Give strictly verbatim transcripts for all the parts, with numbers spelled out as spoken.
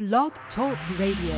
Blog Talk Radio.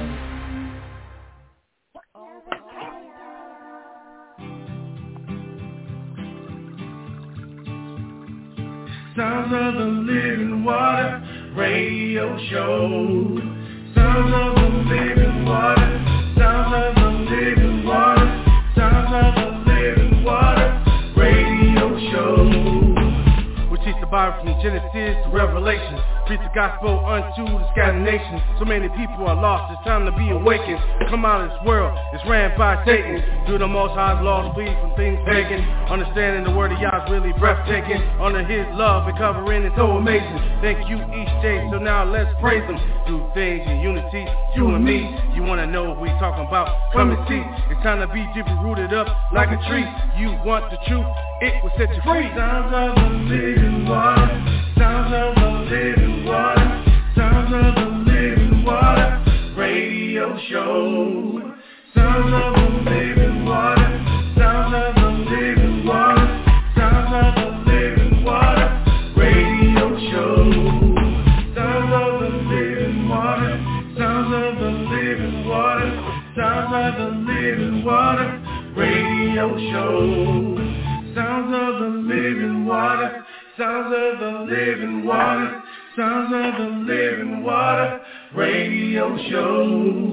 Sounds of the Living Water Radio Show. Sounds of the Living Water. Sounds of the Living Water. Sounds of the Living Water Radio Show. We teach the Bible from Genesis to Revelation. Preach the gospel unto the scattered nations. So many people are lost, it's time to be awakened. Come out of this world, it's ran by Satan. Through the Most High's laws, flee from things pagan. Understanding the word of Yah is really breathtaking. Under his love and covering is so amazing. Thank you each day, so now let's praise him. Do things in unity, you and me. You wanna know what we talking about? Come and see. It's time to be deeply rooted up like a tree. You want the truth, it will set you free. Sounds of the living water. Sounds of the living water. Sounds of the living water radio show. Sounds of the living water. Sounds of the living water. Sounds of the living water radio show. Sounds of the living water. Sounds of the living water. Sounds of the living water radio show. Sounds of the living water. Sounds of the living water. Sounds of the living water radio show.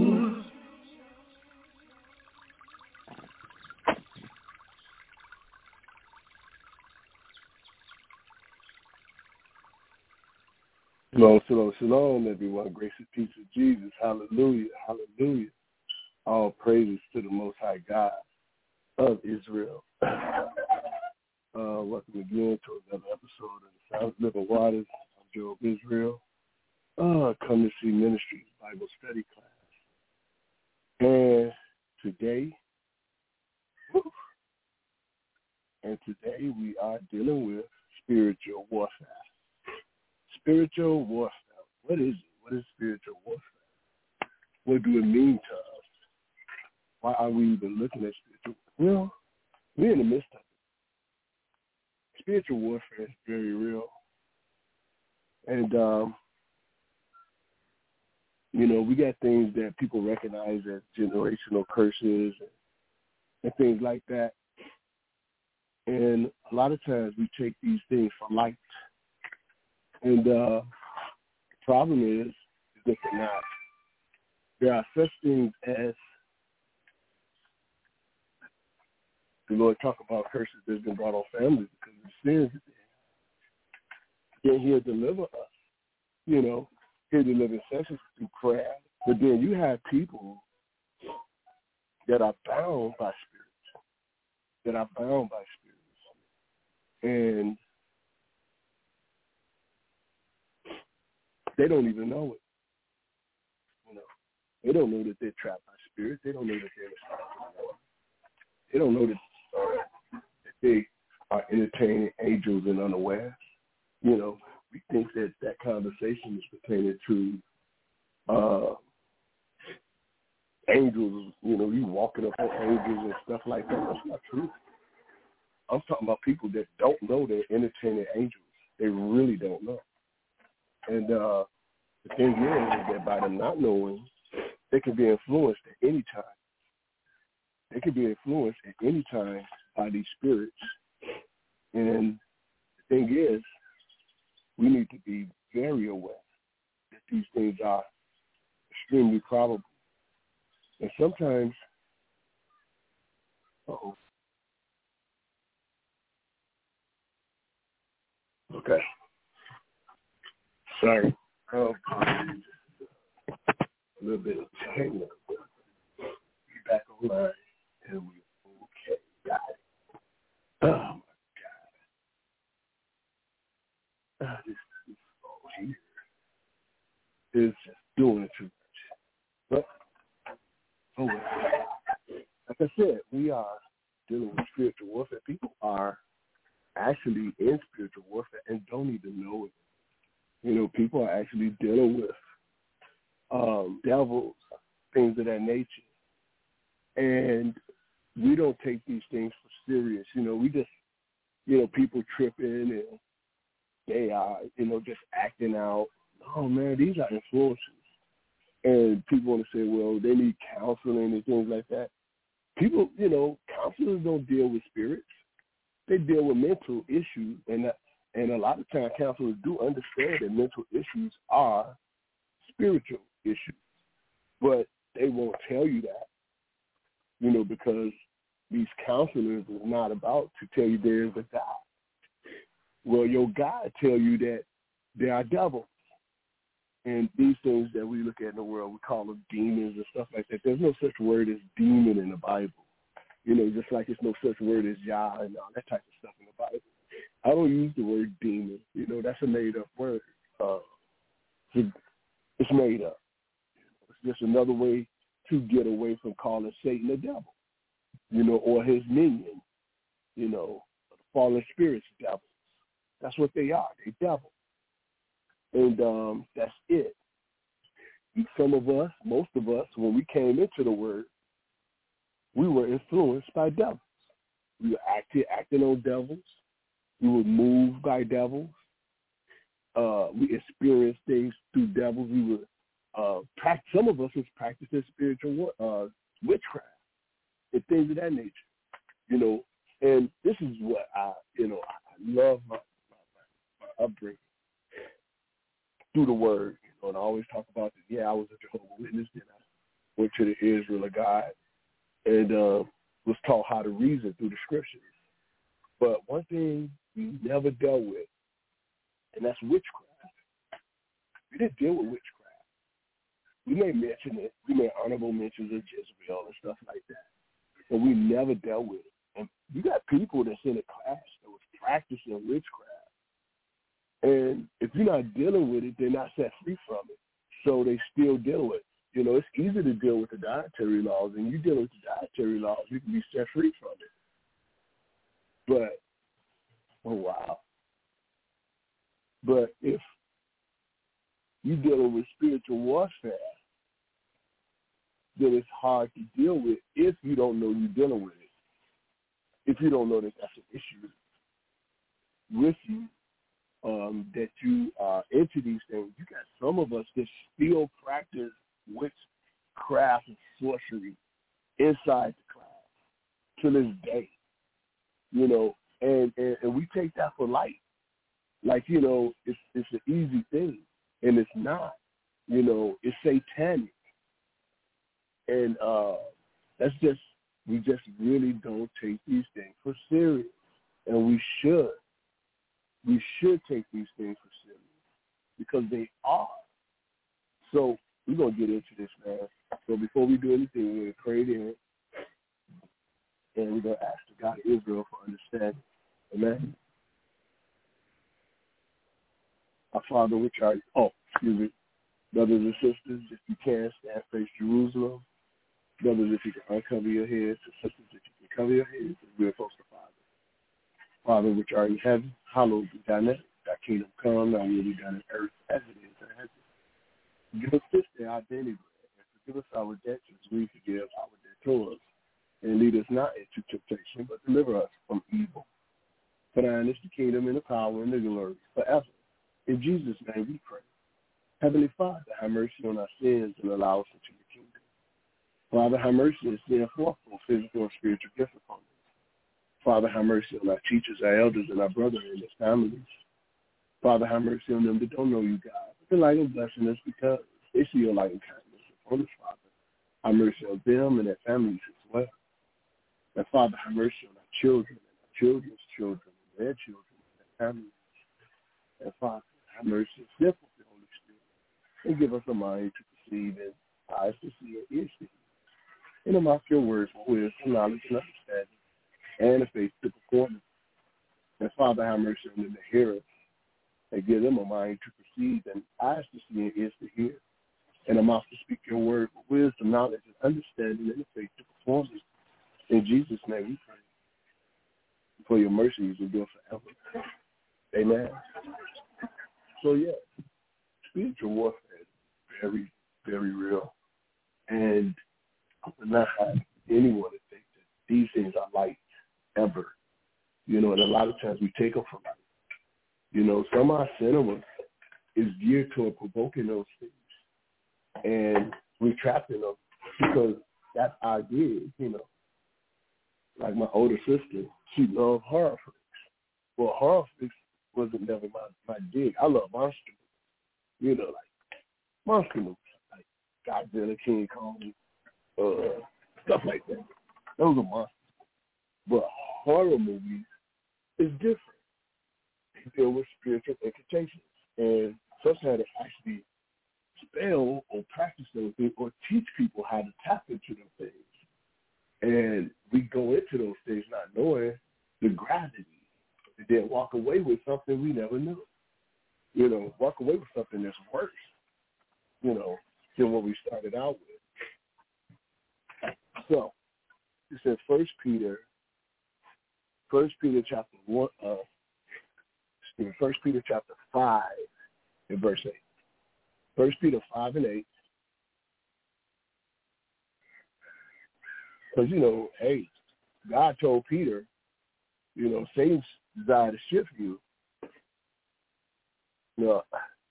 Shalom, shalom, shalom, everyone. Grace and peace of Jesus. Hallelujah, hallelujah. All praises to the Most High God of Israel. Uh, welcome again to another episode of the Sounds of Living Waters. I'm Job Israel. Uh, come to see Ministries Bible Study Class. And today, whew, and today we are dealing with spiritual warfare. Spiritual warfare. What is it? What is spiritual warfare? What do it mean to us? Why are we even looking at spiritual? Well, we're in the midst of it. Spiritual warfare is very real. And, um, you know, we got things that people recognize as generational curses and, and things like that. And a lot of times we take these things for light. And uh, the problem is, is that they're not. There are such things as the Lord talk about curses that's been brought on families because of the sins that they have. Then he'll deliver us, you know, he'll deliver sessions through prayer. But then you have people that are bound by spirits, that are bound by spirits. And they don't even know it. You know, they don't know that they're trapped by spirits. They don't know that they're They don't know that, uh, that they are entertaining angels and unaware. You know, we think that that conversation is pertaining to uh, angels. You know, you walking up on angels and stuff like that. That's not true. I'm talking about people that don't know they're entertaining angels. They really don't know. And uh, the thing is, is that by them not knowing, they can be influenced at any time. They can be influenced at any time by these spirits. And the thing is, we need to be very aware that these things are extremely probable. And sometimes, uh-oh. Okay. Sorry. Oh, a little bit of technical. Be back online, and we okay. Got it. Oh my God. Uh, this is all here. It's just doing it too much. But oh well. Like I said, we are dealing with spiritual warfare. People are actually in spiritual warfare and don't even know it. You know, people are actually dealing with um, devils, things of that nature. And we don't take these things for serious. You know, we just, you know, people tripping and they are, you know, just acting out. Oh, man, these are influences. And people want to say, well, they need counseling and things like that. People, you know, counselors don't deal with spirits. They deal with mental issues. And that, and a lot of times counselors do understand that mental issues are spiritual issues. But they won't tell you that, you know, because these counselors is not about to tell you there's a God. Well, your God tell you that there are devils. And these things that we look at in the world, we call them demons and stuff like that. There's no such word as demon in the Bible. You know, just like there's no such word as Yah and all that type of stuff in the Bible. I don't use the word demon. You know, that's a made-up word. Uh, it's made up. It's just another way to get away from calling Satan a devil, you know, or his minion, you know, fallen spirits, devils. That's what they are. They devils. And um, that's it. Some of us, most of us, when we came into the word, we were influenced by devils. We were acting, acting on devils. We were moved by devils. Uh, we experienced things through devils. We were, uh, practice, some of us was practicing spiritual uh, witchcraft and things of that nature, you know. And this is what I, you know, I love my, my, my upbringing through the word. You know, and I always talk about that. Yeah, I was a Jehovah's Witness, then I went to the Israel of God and uh, was taught how to reason through the scriptures. But one thing we never dealt with, and that's witchcraft. We didn't deal with witchcraft. We may mention it. We made honorable mentions of Jezebel and stuff like that. But we never dealt with it. And you got people that's in a class that was practicing witchcraft. And if you're not dealing with it, they're not set free from it. So they still deal with it. You know, it's easy to deal with the dietary laws, and you deal with the dietary laws, you can be set free from it. But, oh, wow. But if you're dealing with spiritual warfare, then it's hard to deal with if you don't know you're dealing with it. If you don't know that that's an issue with you, um, that you are into these things. You got some of us that still practice witchcraft and sorcery inside the class to this day, you know, and, and, and we take that for light. Like, you know, it's it's an easy thing, and it's not. You know, it's satanic. And uh, that's just, we just really don't take these things for serious. And we should. We should take these things for serious because they are. So we're going to get into this, man. So before we do anything, we're going to pray in, and we're going to ask the God of Israel for understanding. Amen. Our Father, which art, oh, excuse me, brothers and sisters, if you can, stand face Jerusalem. Brothers, if you can uncover your heads, and sisters, if you can cover your heads, and we're close to Father. Father, which art in heaven, hallowed be thy name. Thy kingdom come, thy will be done in earth as it is in heaven. Give us this day our daily bread, and forgive us our debts as we forgive our debtors. And lead us not into temptation, but deliver us from evil. For thine is the kingdom and the power and the glory forever. In Jesus' name we pray. Heavenly Father, have mercy on our sins and allow us into your kingdom. Father, have mercy and send forth both physical and spiritual gifts upon us. Father, have mercy on our teachers, our elders, and our brothers and their families. Father, have mercy on them that don't know you, God. But delight in blessing us because they see your light and kindness upon us, Father. Have mercy on them and their families as well. And Father, have mercy on our children and our children's children and their children and their families. And Father, have mercy and fill with the Holy Spirit. And give us a mind to perceive and eyes to see and ears to hear. And among your words, wisdom, knowledge, and understanding, and a faith to perform it. And Father, have mercy on them to hear it, and give them a mind to perceive and eyes to see and ears to hear, and a mouth to speak your word with wisdom, knowledge, and understanding, and a faith to perform it. In Jesus' name we pray. For your mercies endure forever. Amen. So, yeah, spiritual warfare is very, very real. And I would not have anyone to think that these things are light ever. You know, and a lot of times we take them for light. You know, some of our cinema is geared toward provoking those things. and we're trapped in them because that's our gig, you know. Like my older sister, she loved horror flicks. Well, horror flicks wasn't never my, my gig. I love monster movies, you know, like monster movies, like Godzilla, King Kong, uh, stuff like that. Those are monsters. But horror movies is different. They deal with spiritual implications, and such had to actually spell or practice those things or teach people how to tap into those things. And we go into those things not knowing the gravity, and then walk away with something we never knew. You know, walk away with something that's worse, you know, than what we started out with. So it says First Peter, First Peter chapter one, uh, excuse me, First Peter chapter five, and verse eight. First Peter five and eight. Because, you know, hey, God told Peter, you know, Satan's desire to shift you. You know,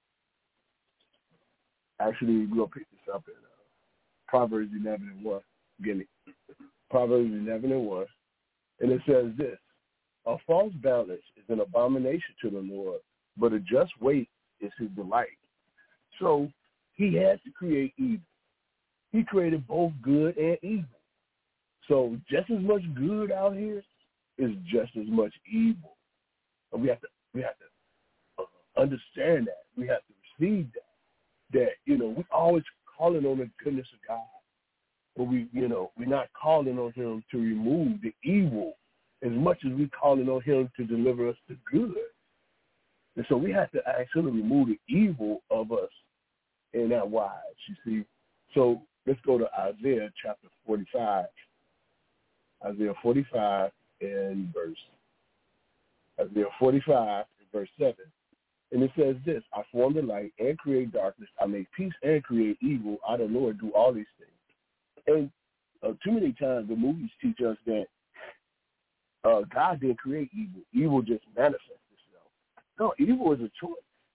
actually, we'll pick this up in uh, Proverbs eleven and one. Again, Proverbs eleven and one. And it says this: a false balance is an abomination to the Lord, but a just weight is his delight. So he had to create evil. He created both good and evil. So just as much good out here is just as much evil. And we have to we have to uh, understand that. We have to receive that. That, you know, we're always calling on the goodness of God. But we, you know, we're not calling on him to remove the evil as much as we're calling on him to deliver us the good. And so we have to actually remove the evil of us in that wise, you see. So let's go to Isaiah chapter forty-five. Isaiah forty-five and verse, Isaiah forty-five and verse seven. And it says this: I form the light and create darkness. I make peace and create evil. I, the Lord, do all these things. And uh, too many times the movies teach us that uh, God didn't create evil. Evil just manifests itself. No, evil is a choice.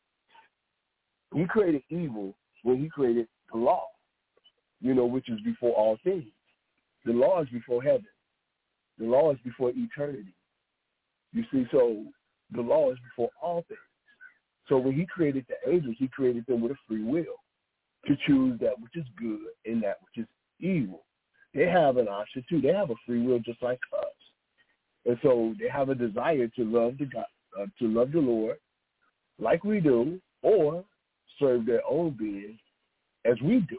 He created evil when he created the law, you know, which is before all things. The law is before heaven. The law is before eternity. You see, so the law is before all things. So when he created the angels, he created them with a free will to choose that which is good and that which is evil. They have an option too. They have a free will just like us. And so they have a desire to love the God, uh, to love the Lord like we do, or serve their own being as we do.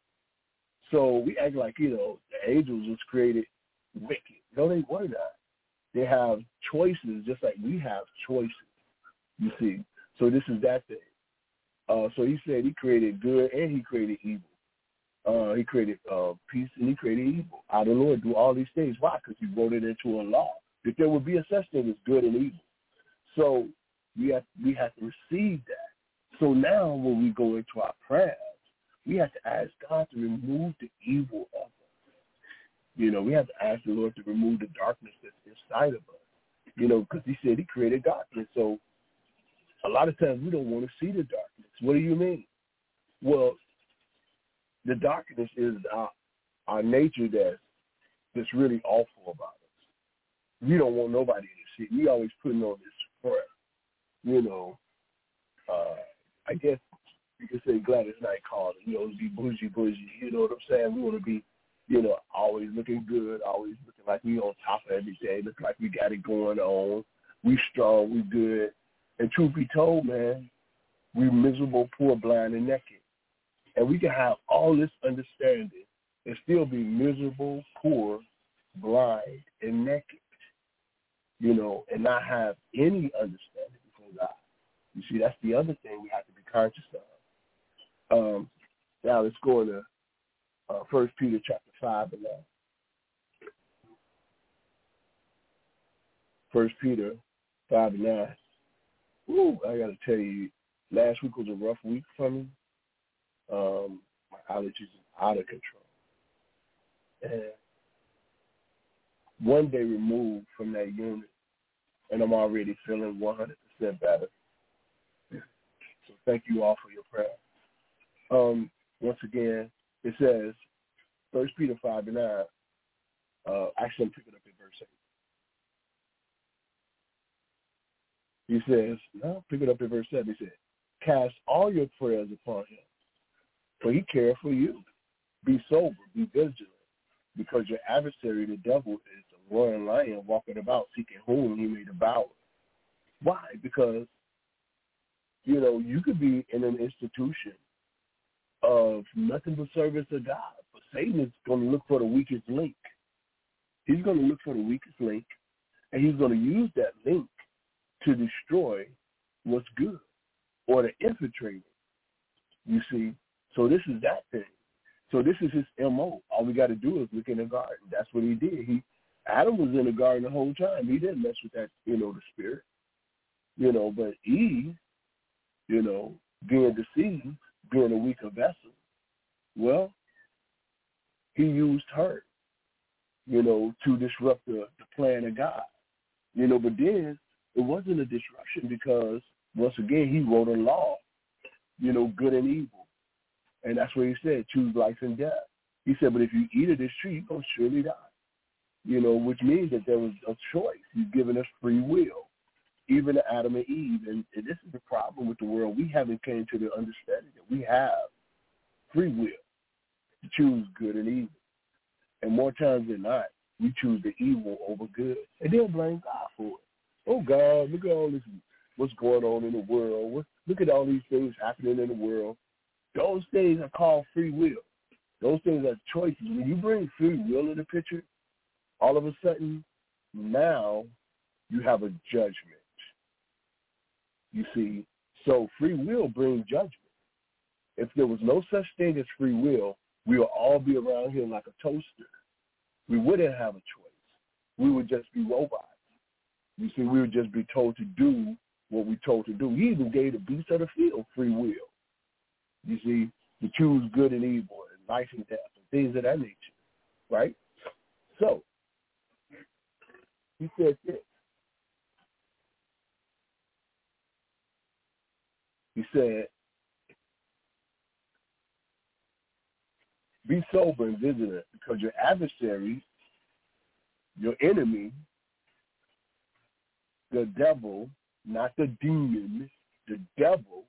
So we act like, you know, the angels was created wicked. No, they were not. They have choices just like we have choices, you see. So this is that thing. Uh, so he said he created good and he created evil. Uh, he created uh, peace and he created evil. I, the Lord, do all these things. Why? Because he wrote it into a law that there would be a such thing as good and evil. So we have, we have to receive that. So now when we go into our prayers, we have to ask God to remove the evil of us. You know, we have to ask the Lord to remove the darkness that's inside of us. You know, because he said he created darkness. So a lot of times we don't want to see the darkness. What do you mean? Well, the darkness is our, our nature that's, that's really awful about us. We don't want nobody to see. We always putting on this front. You know, uh, I guess you could say Gladys Knight called it, you know, to be bougie, bougie. You know what I'm saying? We want to be, you know, always looking good, always looking like we on top of everything, look like we got it going on. We strong, we good. And truth be told, man, we miserable, poor, blind, and naked. And we can have all this understanding and still be miserable, poor, blind, and naked, you know, and not have any understanding from God. You see, that's the other thing we have to be conscious of. Um, now let's go into uh, First Peter chapter five and nine. First Peter five and nine. Ooh, I got to tell you, last week was a rough week for me. Um, my allergies are out of control. And one day removed from that unit, and I'm already feeling one hundred percent better. So thank you all for your prayer. Um, once again, it says, First Peter five and nine, uh, actually I'm picking up in verse eight. He says, no, pick it up in verse seven. He said, cast all your prayers upon him, for he cares for you. Be sober, be vigilant, because your adversary, the devil, is a roaring lion walking about seeking whom he may devour. Why? Because, you know, you could be in an institution of nothing but service to God, but Satan is going to look for the weakest link. He's going to look for the weakest link, and he's going to use that link to destroy what's good or to infiltrate it. You see? So this is that thing. So this is his M O. All we got to do is look in the garden. That's what he did. He Adam was in the garden the whole time. He didn't mess with that, you know, the spirit. You know, but Eve, you know, being deceived, being a weaker vessel, well, he used her, you know, to disrupt the, the plan of God. You know, but then it wasn't a disruption because, once again, he wrote a law, you know, good and evil. And that's what he said, choose life and death. He said, but if you eat of this tree, you're going to surely die. You know, which means that there was a choice. He's given us free will, even to Adam and Eve. And, and this is the problem with the world. We haven't came to the understanding that we have free will to choose good and evil. And more times than not, we choose the evil over good. And they'll blame God for it. Oh, God, look at all this, what's going on in the world. Look at all these things happening in the world. Those things are called free will. Those things are choices. When you bring free will in the picture, all of a sudden, now you have a judgment. You see, so free will brings judgment. If there was no such thing as free will, we would all be around here like a toaster. We wouldn't have a choice. We would just be robots. You see, we would just be told to do what we're told to do. He even gave the beasts of the field free will. You see, to choose good and evil and life and death and things of that nature, right? So, he said this. He said, be sober and vigilant, because your adversary, your enemy, the devil, not the demon, the devil,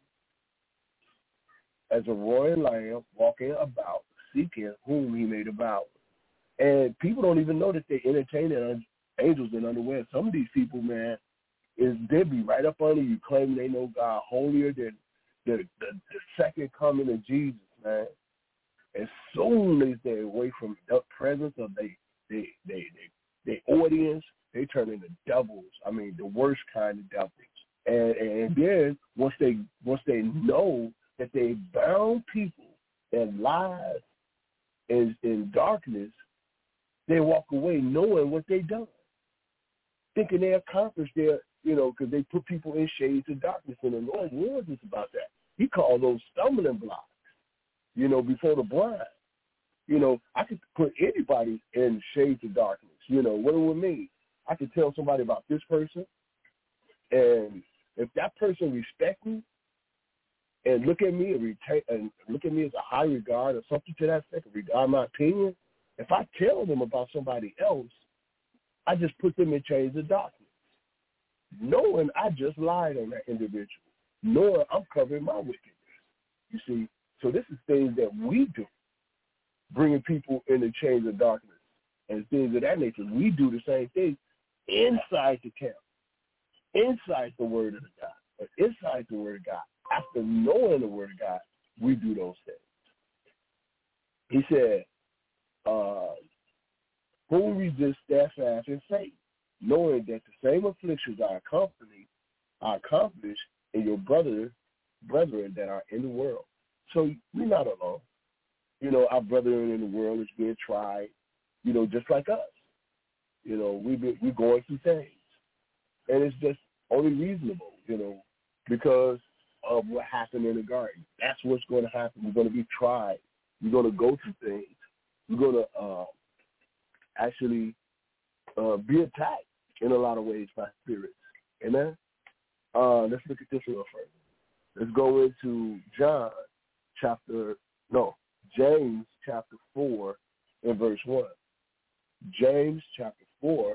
as a roaring lion walking about, seeking whom he may devour. And people don't even know that they're entertaining angels in underwear. Some of these people, man, is they be right up under you claiming they know God holier than the, the, the second coming of Jesus, man. As soon as they're away from the presence of they, they, they, they, they audience, they turn into devils. I mean, the worst kind of devils. And, and then once they once they know that they bound people and lies in, in darkness, they walk away knowing what they've done, thinking they accomplished their, you know, because they put people in shades of darkness. And the Lord warns us about that. He called those stumbling blocks, you know, before the blind. You know, I could put anybody in shades of darkness. You know, what it would mean? I could tell somebody about this person, and if that person respects me and look at me and, retain, and look at me as a high regard or something to that effect, regard my opinion, if I tell them about somebody else, I just put them in chains of darkness, knowing I just lied on that individual, knowing I'm covering my wickedness. You see, so this is things that we do, bringing people in the chains of darkness and things of that nature. We do the same thing inside the camp, inside the word of God, but inside the word of God. After knowing the word of God, we do those things. He said, uh, whom resist steadfast in faith, knowing that the same afflictions are accompanied, are accomplished in your brother, brethren that are in the world. So we're not alone. You know, our brethren in the world is being tried, you know, just like us. You know, we be, we're going through things. And it's just only reasonable, you know, because of what happened in the garden. That's what's going to happen. We're going to be tried. We're going to go through things. We're going to uh, actually uh, be attacked in a lot of ways by spirits. Amen? Uh, let's look at this a little further. Let's go into John chapter, no, James chapter four and verse one. James chapter four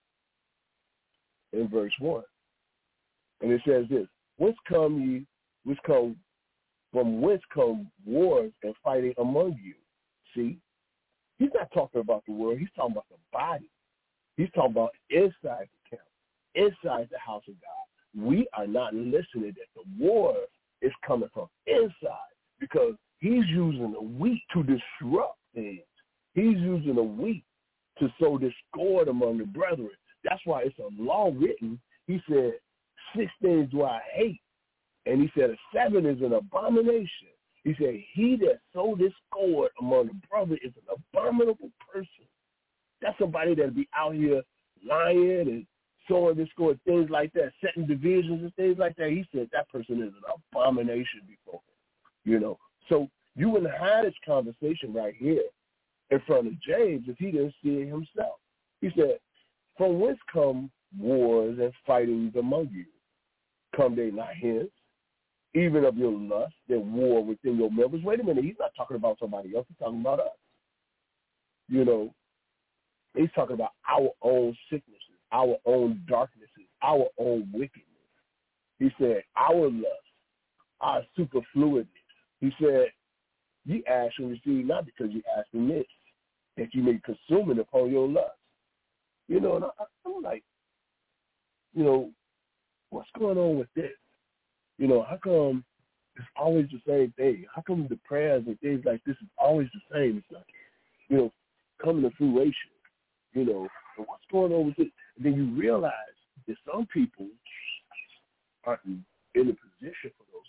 and verse one. And it says this, whence come ye, which come, from whence come wars and fighting among you? See, he's not talking about the world. He's talking about the body. He's talking about inside the camp, inside the house of God. We are not listening that the war is coming from inside because he's using the wheat to disrupt things. He's using the wheat to sow discord among the brethren. That's why it's a law written. He said, six things do I hate. And he said, a seven is an abomination. He said, he that sow discord among the brethren is an abominable person. That's somebody that'll be out here lying and sowing discord, things like that, setting divisions and things like that. He said that person is an abomination before him. You know, so you wouldn't have this conversation right here in front of James if he didn't see it himself. He said, from whence come wars and fightings among you? Come they not hence? Even of your lust that war within your members. Wait a minute, he's not talking about somebody else. He's talking about us. You know, he's talking about our own sicknesses, our own darknesses, our own wickedness. He said, our lust, our superfluidness. He said, ye ask and receive not because you ask amiss, that you may consume it upon your lust. You know, and I, I'm like, you know, what's going on with this? You know, how come it's always the same thing? How come the prayers and things like this is always the same? It's like, you know, coming to fruition. You know, and what's going on with it? And then you realize that some people aren't in a position for those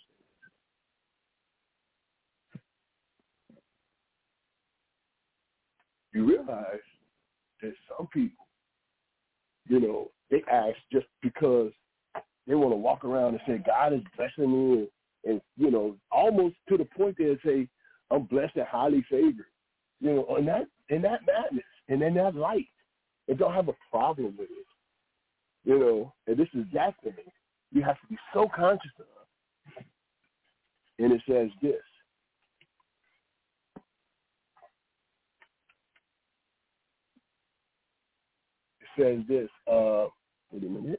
things. You realize that some people, you know, they ask just because they want to walk around and say, God is blessing me, and, and, you know, almost to the point they say, I'm blessed and highly favored. You know, and that, and that madness, and in that light, and don't have a problem with it. You know, and this is that thing you have to be so conscious of. And it says this. It says this. Uh, wait a minute.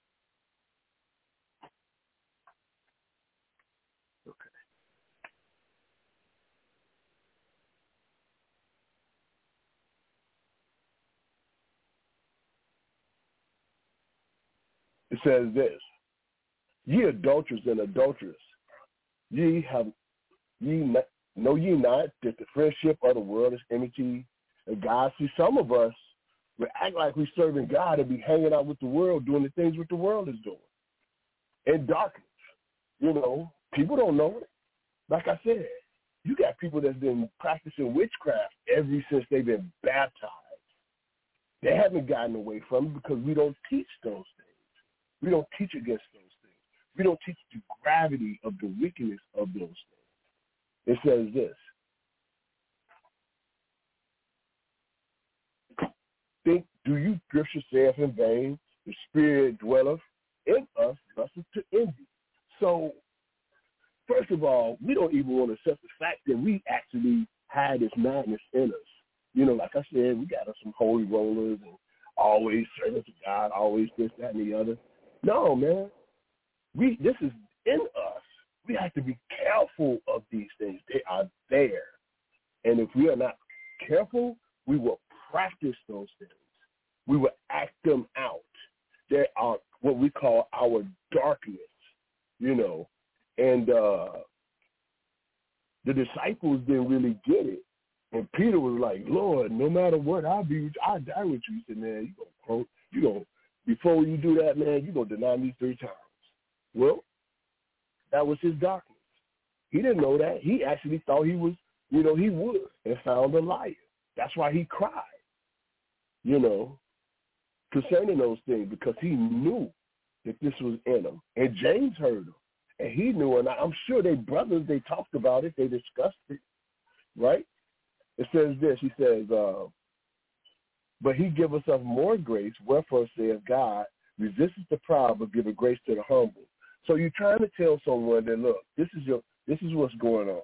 It says this, ye adulterers and adulterers, ye have ye not, know ye not that the friendship of the world is enmity of God? See, some of us we act like we're serving God and be hanging out with the world, doing the things what the world is doing. In darkness. You know, people don't know it. Like I said, you got people that's been practicing witchcraft ever since they've been baptized. They haven't gotten away from it because we don't teach those things. We don't teach against those things. We don't teach the gravity of the wickedness of those things. It says this. Think, do you scripture saith in vain, the Spirit dwelleth in us, lusteth to envy. So, first of all, we don't even want to accept the fact that we actually had this madness in us. You know, like I said, we got us some holy rollers and always servants of God, always this, that, and the other. No, man. We this is in us. We have to be careful of these things. They are there. And if we are not careful, we will practice those things. We will act them out. They are what we call our darkness, you know. And uh, the disciples didn't really get it. And Peter was like, Lord, no matter what, I'll be, I'll die with you. He said, man, you gonna quote, you gonna, before you do that, man, you're going to deny me three times. Well, that was his darkness. He didn't know that. He actually thought he was, you know, he would, and found a liar. That's why he cried, you know, concerning those things, because he knew that this was in him. And James heard him, and he knew, and I'm sure they brothers, they talked about it, they discussed it, right? It says this, he says, uh, but he giveth us more grace, wherefore saith God, resisteth the proud, but giveth grace to the humble. So you're trying to tell someone that, look, this is your, this is what's going on.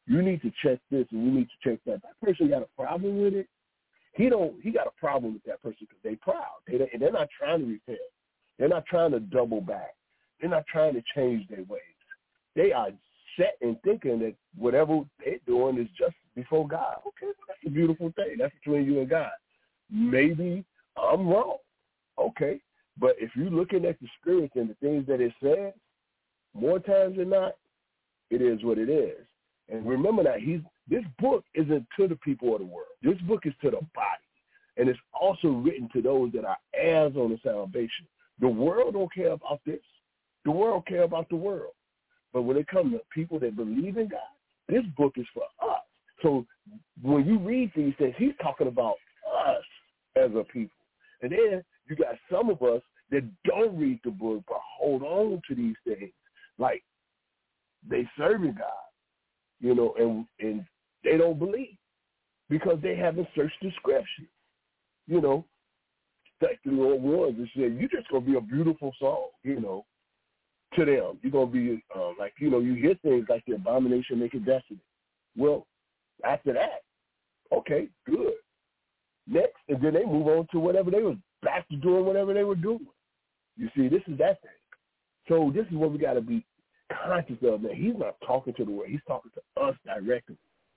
You need to check this and you need to check that. That person got a problem with it. He don't. He got a problem with that person because they proud. They, they're not trying to repent. They're not trying to double back. They're not trying to change their ways. They are set in thinking that whatever they're doing is just before God. Okay, well, that's a beautiful thing. That's between you and God. Maybe I'm wrong. Okay, but if you're looking at the Spirit and the things that it says, more times than not, it is what it is. And remember that he's this book isn't to the people of the world. This book is to the body. And it's also written to those that are heirs on the salvation. The world don't care about this. The world care about the world. But when it comes to people that believe in God, this book is for us. So when you read these things, he's talking about us as a people. And then you got some of us that don't read the book but hold on to these things. Like they serving God, you know, and, and they don't believe because they haven't searched the scripture. You know, like the Lord warns and said, you're just going to be a beautiful song, you know, to them. You're going to be uh, like, you know, you hear things like the abomination making desolate. Well, after that, okay, good. Next, and then they move on to whatever they were back to doing, whatever they were doing. You see, this is that thing. So this is what we got to be conscious of, that he's not talking to the world. He's talking to us directly,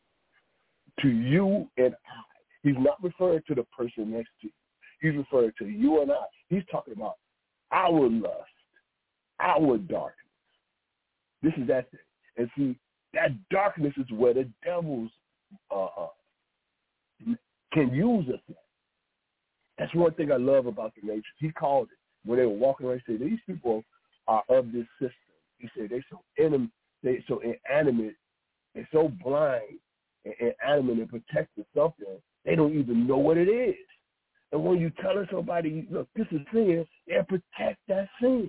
to you and I. He's not referring to the person next to you. He's referring to you and I. He's talking about our lust, our darkness. This is that thing. And see, that darkness is where the devils uh, uh, can use us at. That's one thing I love about the nature. He called it. When they were walking around, he said, these people are of this system. He said, they're so, inim- they so inanimate, they're so blind and inanimate and protecting something, they don't even know what it is. And when you tell somebody, look, this is sin, they'll protect that sin.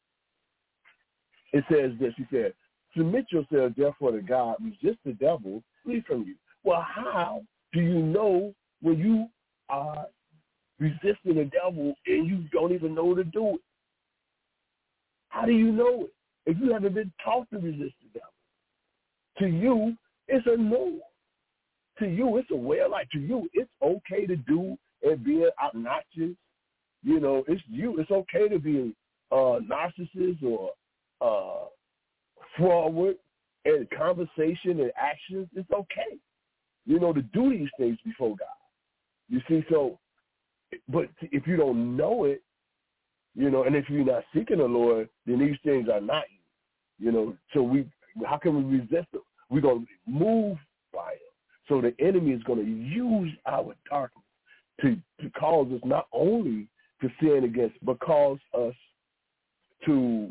It says this, he said, submit yourself therefore to God, resist the devil, flee from you. Well, how do you know when you are resisting the devil and you don't even know to do it? How do you know it if you haven't been taught to resist the devil? To you, it's a no. To you, it's a way of life. To you, it's okay to do and be obnoxious. You know, it's you. It's okay to be a uh, narcissist or uh, forward in conversation and actions. It's okay, you know, to do these things before God. You see, so, but if you don't know it, you know, and if you're not seeking the Lord, then these things are not you. You know, so we, how can we resist them? We're going to move by it. So the enemy is going to use our darkness to, to cause us not only to sin against, but cause us to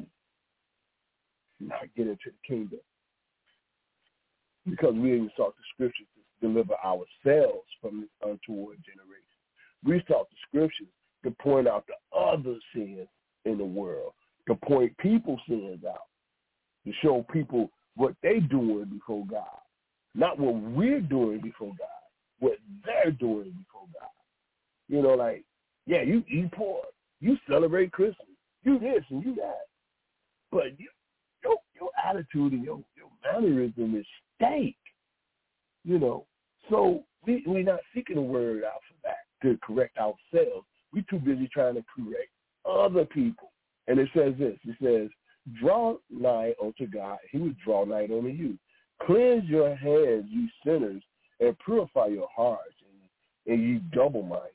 not get into the kingdom. Because we didn't sought the scriptures to deliver ourselves from this untoward generation. We sought the scriptures to point out the other sins in the world, to point people's sins out, to show people what they're doing before God. Not what we're doing before God, what they're doing before God. You know, like, yeah, you eat pork, you celebrate Christmas, you this and you that. But you, your your attitude and your, your mannerism is steak. You know, so we, we're not seeking a word out for that to correct ourselves. We're too busy trying to correct other people. And it says this, it says, draw nigh unto God, he will draw nigh unto you. Cleanse your hands, you sinners, and purify your hearts, and, and ye double-minded.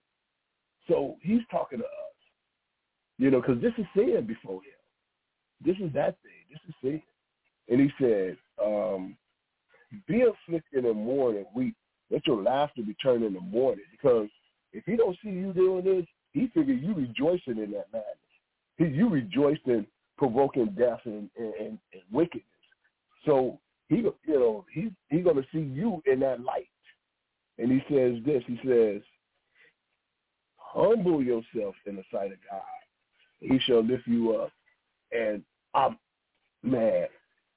So he's talking to us, you know, because this is sin before him. This is that thing. This is sin. And he said, um, be afflicted in mourning, weep. Let your laughter be turned into mourning. Because if he don't see you doing this, he figures you rejoicing in that madness. He, you rejoiced in provoking death and, and, and, and wickedness. So he, you know, he's he's going to see you in that light. And he says this. He says, humble yourself in the sight of God. He shall lift you up. And I'm mad.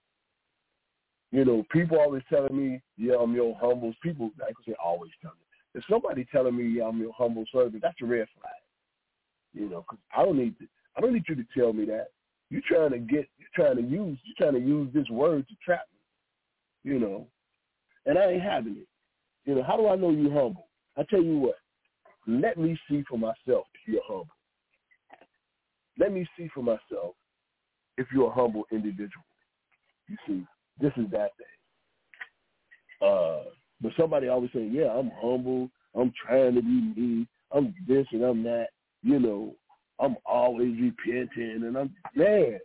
You know, people always telling me, yeah, I'm your humble. People, like I say, always tell me. If somebody telling me, yeah, I'm your humble servant, that's a red flag. You know, because I don't need to, I don't need you to tell me that. You're trying to get, you're trying to use, you're trying to use this word to trap me. You know, and I ain't having it. You know, how do I know you humble? I tell you what, let me see for myself if you're humble. Let me see for myself if you're a humble individual. You see, this is that thing. Uh, but somebody always saying, yeah, I'm humble. I'm trying to be me. I'm this and I'm that. You know, I'm always repenting. And I'm, man,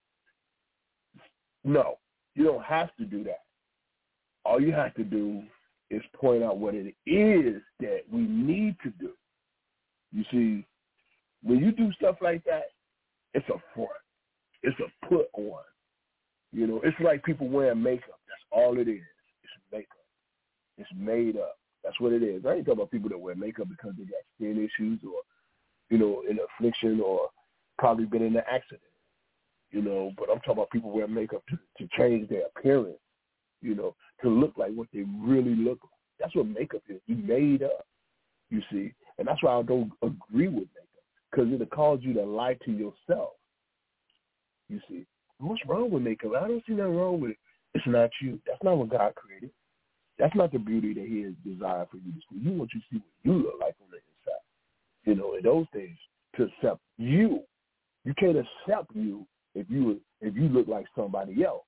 no, you don't have to do that. All you have to do is point out what it is that we need to do. You see, when you do stuff like that, it's a front. It's a put on. You know, it's like people wearing makeup. That's all it is. It's makeup. It's made up. That's what it is. I ain't talking about people that wear makeup because they got skin issues or, you know, in affliction or probably been in an accident. You know, but I'm talking about people wearing makeup to, to change their appearance, you know, to look like what they really look like. That's what makeup is. You made up, you see. And that's why I don't agree with makeup, because it'll cause you to lie to yourself, you see. What's wrong with makeup? I don't see nothing wrong with it. It's not you. That's not what God created. That's not the beauty that he has desired for you to see. He wants you to see what you look like on the inside. You know, in those days, to accept you. You can't accept you if you if you look like somebody else.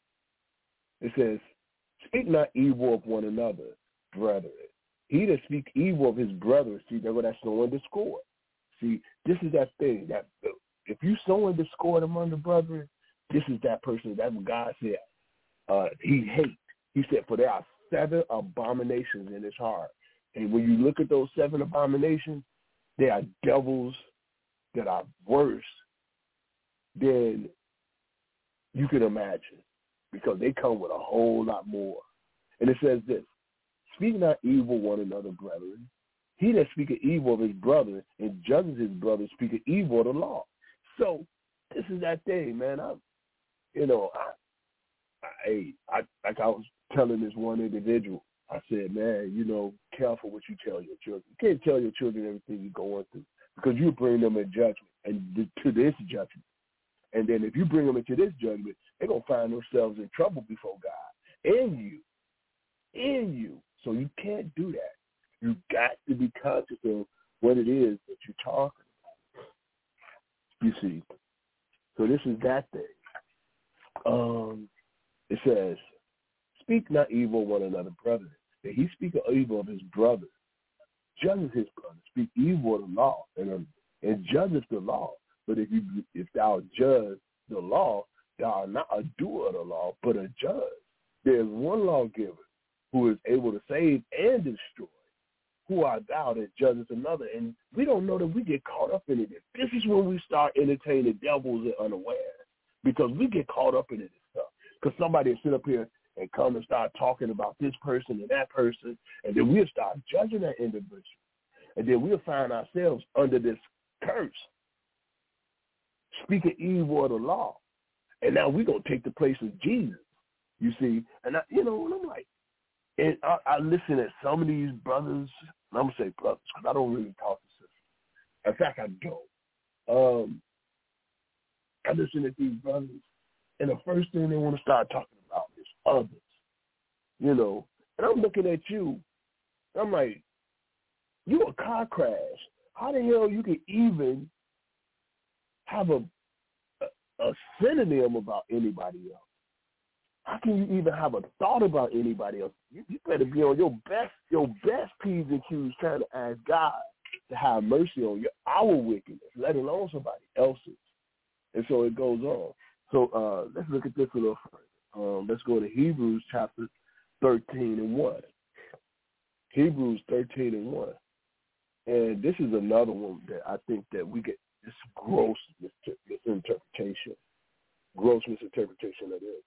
It says, speak not evil of one another, brethren. He that speak evil of his brother, see, that's what that's sowing discord. See, this is that thing. That if you sowing discord among the brethren, this is that person. That's what God said. Uh, he hates. He said, for there are seven abominations in his heart. And when you look at those seven abominations, they are devils that are worse than you can imagine, because they come with a whole lot more. And it says this, speak not evil one another, brethren. He that speaketh evil of his brother and judges his brother speaketh evil of the law. So this is that thing, man. I, you know, I, I, I, like I was telling this one individual, I said, man, you know, careful what you tell your children. You can't tell your children everything you're going through, because you bring them in judgment and to this judgment. And then if you bring them into this judgment, they're going to find themselves in trouble before God and you, and you. So you can't do that. You got to be conscious of what it is that you're talking about. You see. So this is that thing. Um, it says, speak not evil one another, brother. That he speak evil of his brother, judges his brother, speak evil of the law, and, um, and judges the law. But if you if thou judge the law, thou art not a doer of the law, but a judge. There is one lawgiver who is able to save and destroy. Who art thou that judges another? And we don't know that we get caught up in it. This is when we start entertaining devils and unaware, because we get caught up in this stuff. Because somebody will sit up here and come and start talking about this person and that person, and then we'll start judging that individual. And then we'll find ourselves under this curse, speaking evil of the law. And now we're going to take the place of Jesus, you see. And, I, you know, and I'm like, and I, I listen at some of these brothers, and I'm going to say brothers, because I don't really talk to sisters. In fact, I don't. Um, I listen at these brothers, and the first thing they want to start talking about is others, you know. And I'm looking at you, and I'm like, you a car crash. How the hell you can even have a, a, a synonym about anybody else? How can you even have a thought about anybody else? You, you better be on your best, your best P's and Q's trying to ask God to have mercy on your our wickedness, let alone somebody else's. And so it goes on. So uh, let's look at this a little further. Um, let's go to Hebrews chapter thirteen and one. Hebrews thirteen and one. And this is another one that I think that we get this gross misinterpretation, gross misinterpretation of this.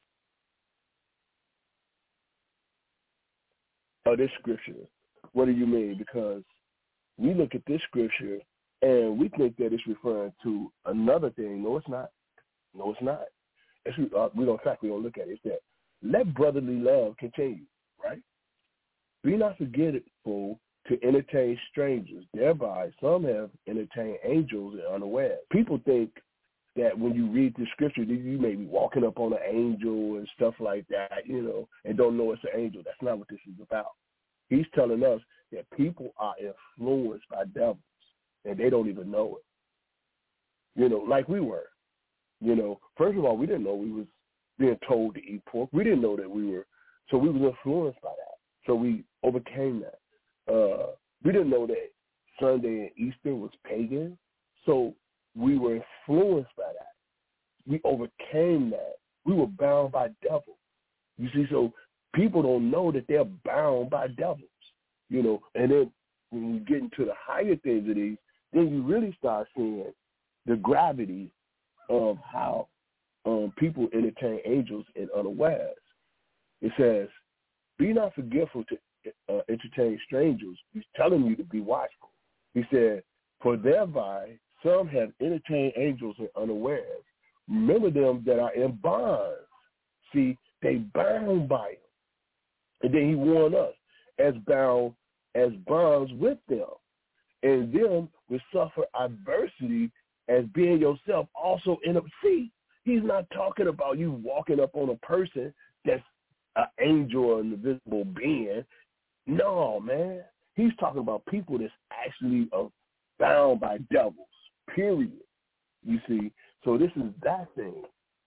Oh, this scripture. What do you mean? Because we look at this scripture and we think that it's referring to another thing. No, it's not. No, it's not. It's, uh, we don't, in fact, we don't look at it. It's that let brotherly love continue, right? Be not forgetful to entertain strangers. Thereby, some have entertained angels and unaware. People think that when you read the scripture, you may be walking up on an angel and stuff like that, you know, and don't know it's an angel. That's not what this is about. He's telling us that people are influenced by devils, and they don't even know it. You know, like we were. You know, first of all, we didn't know we was being told to eat pork. We didn't know that we were, so we was influenced by that. So we overcame that. Uh, we didn't know that Sunday and Easter was pagan, so we were influenced by that. We overcame that. We were bound by devils. You see, so people don't know that they're bound by devils, you know. And then when you get into the higher things of these, then you really start seeing the gravity of how um, people entertain angels in unawares. It says, be not forgetful to uh, entertain strangers. He's telling you to be watchful. He said, for thereby some have entertained angels in unawares. Remember them that are in bonds. See, they bound by him. And then he warned us, as bound as bonds with them. And them will suffer adversity as being yourself also in a see. He's not talking about you walking up on a person that's an angel or an invisible being. No, man. He's talking about people that's actually uh, bound by devils, period. You see? So this is that thing.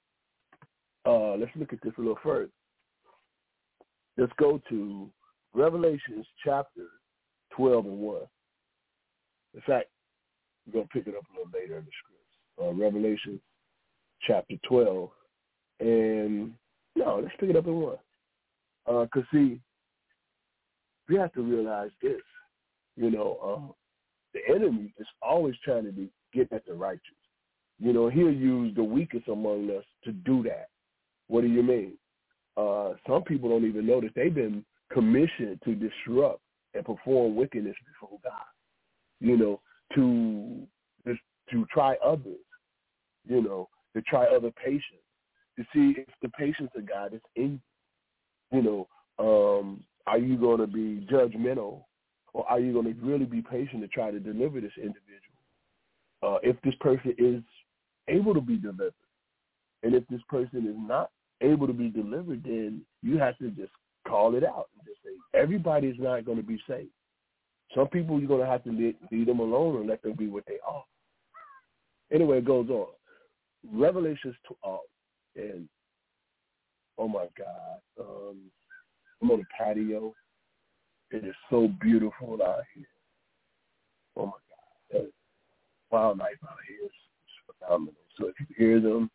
Uh, let's look at this a little further. Let's go to Revelations chapter twelve and one. In fact, we're going to pick it up a little later in the scripts. Uh, Revelation chapter twelve. And, no, let's pick it up in one. Because, uh, see, we have to realize this. You know, uh, the enemy is always trying to be, get at the righteous. You know, he'll use the weakest among us to do that. What do you mean? Uh, some people don't even know that they've been commissioned to disrupt and perform wickedness before God. You know, to to try others. You know, to try other patients, to see if the patience of God is in you. You know, um, are you going to be judgmental, or are you going to really be patient to try to deliver this individual? Uh, if this person is able to be delivered, and if this person is not able to be delivered, then you have to just call it out and just say, everybody is not going to be saved. Some people you're going to have to leave, leave them alone and let them be what they are. Anyway, it goes on. Revelations twelve, and oh my God, um, I'm on the patio. It is so beautiful out here. Oh my God, that wildlife out here is phenomenal. So if you hear them,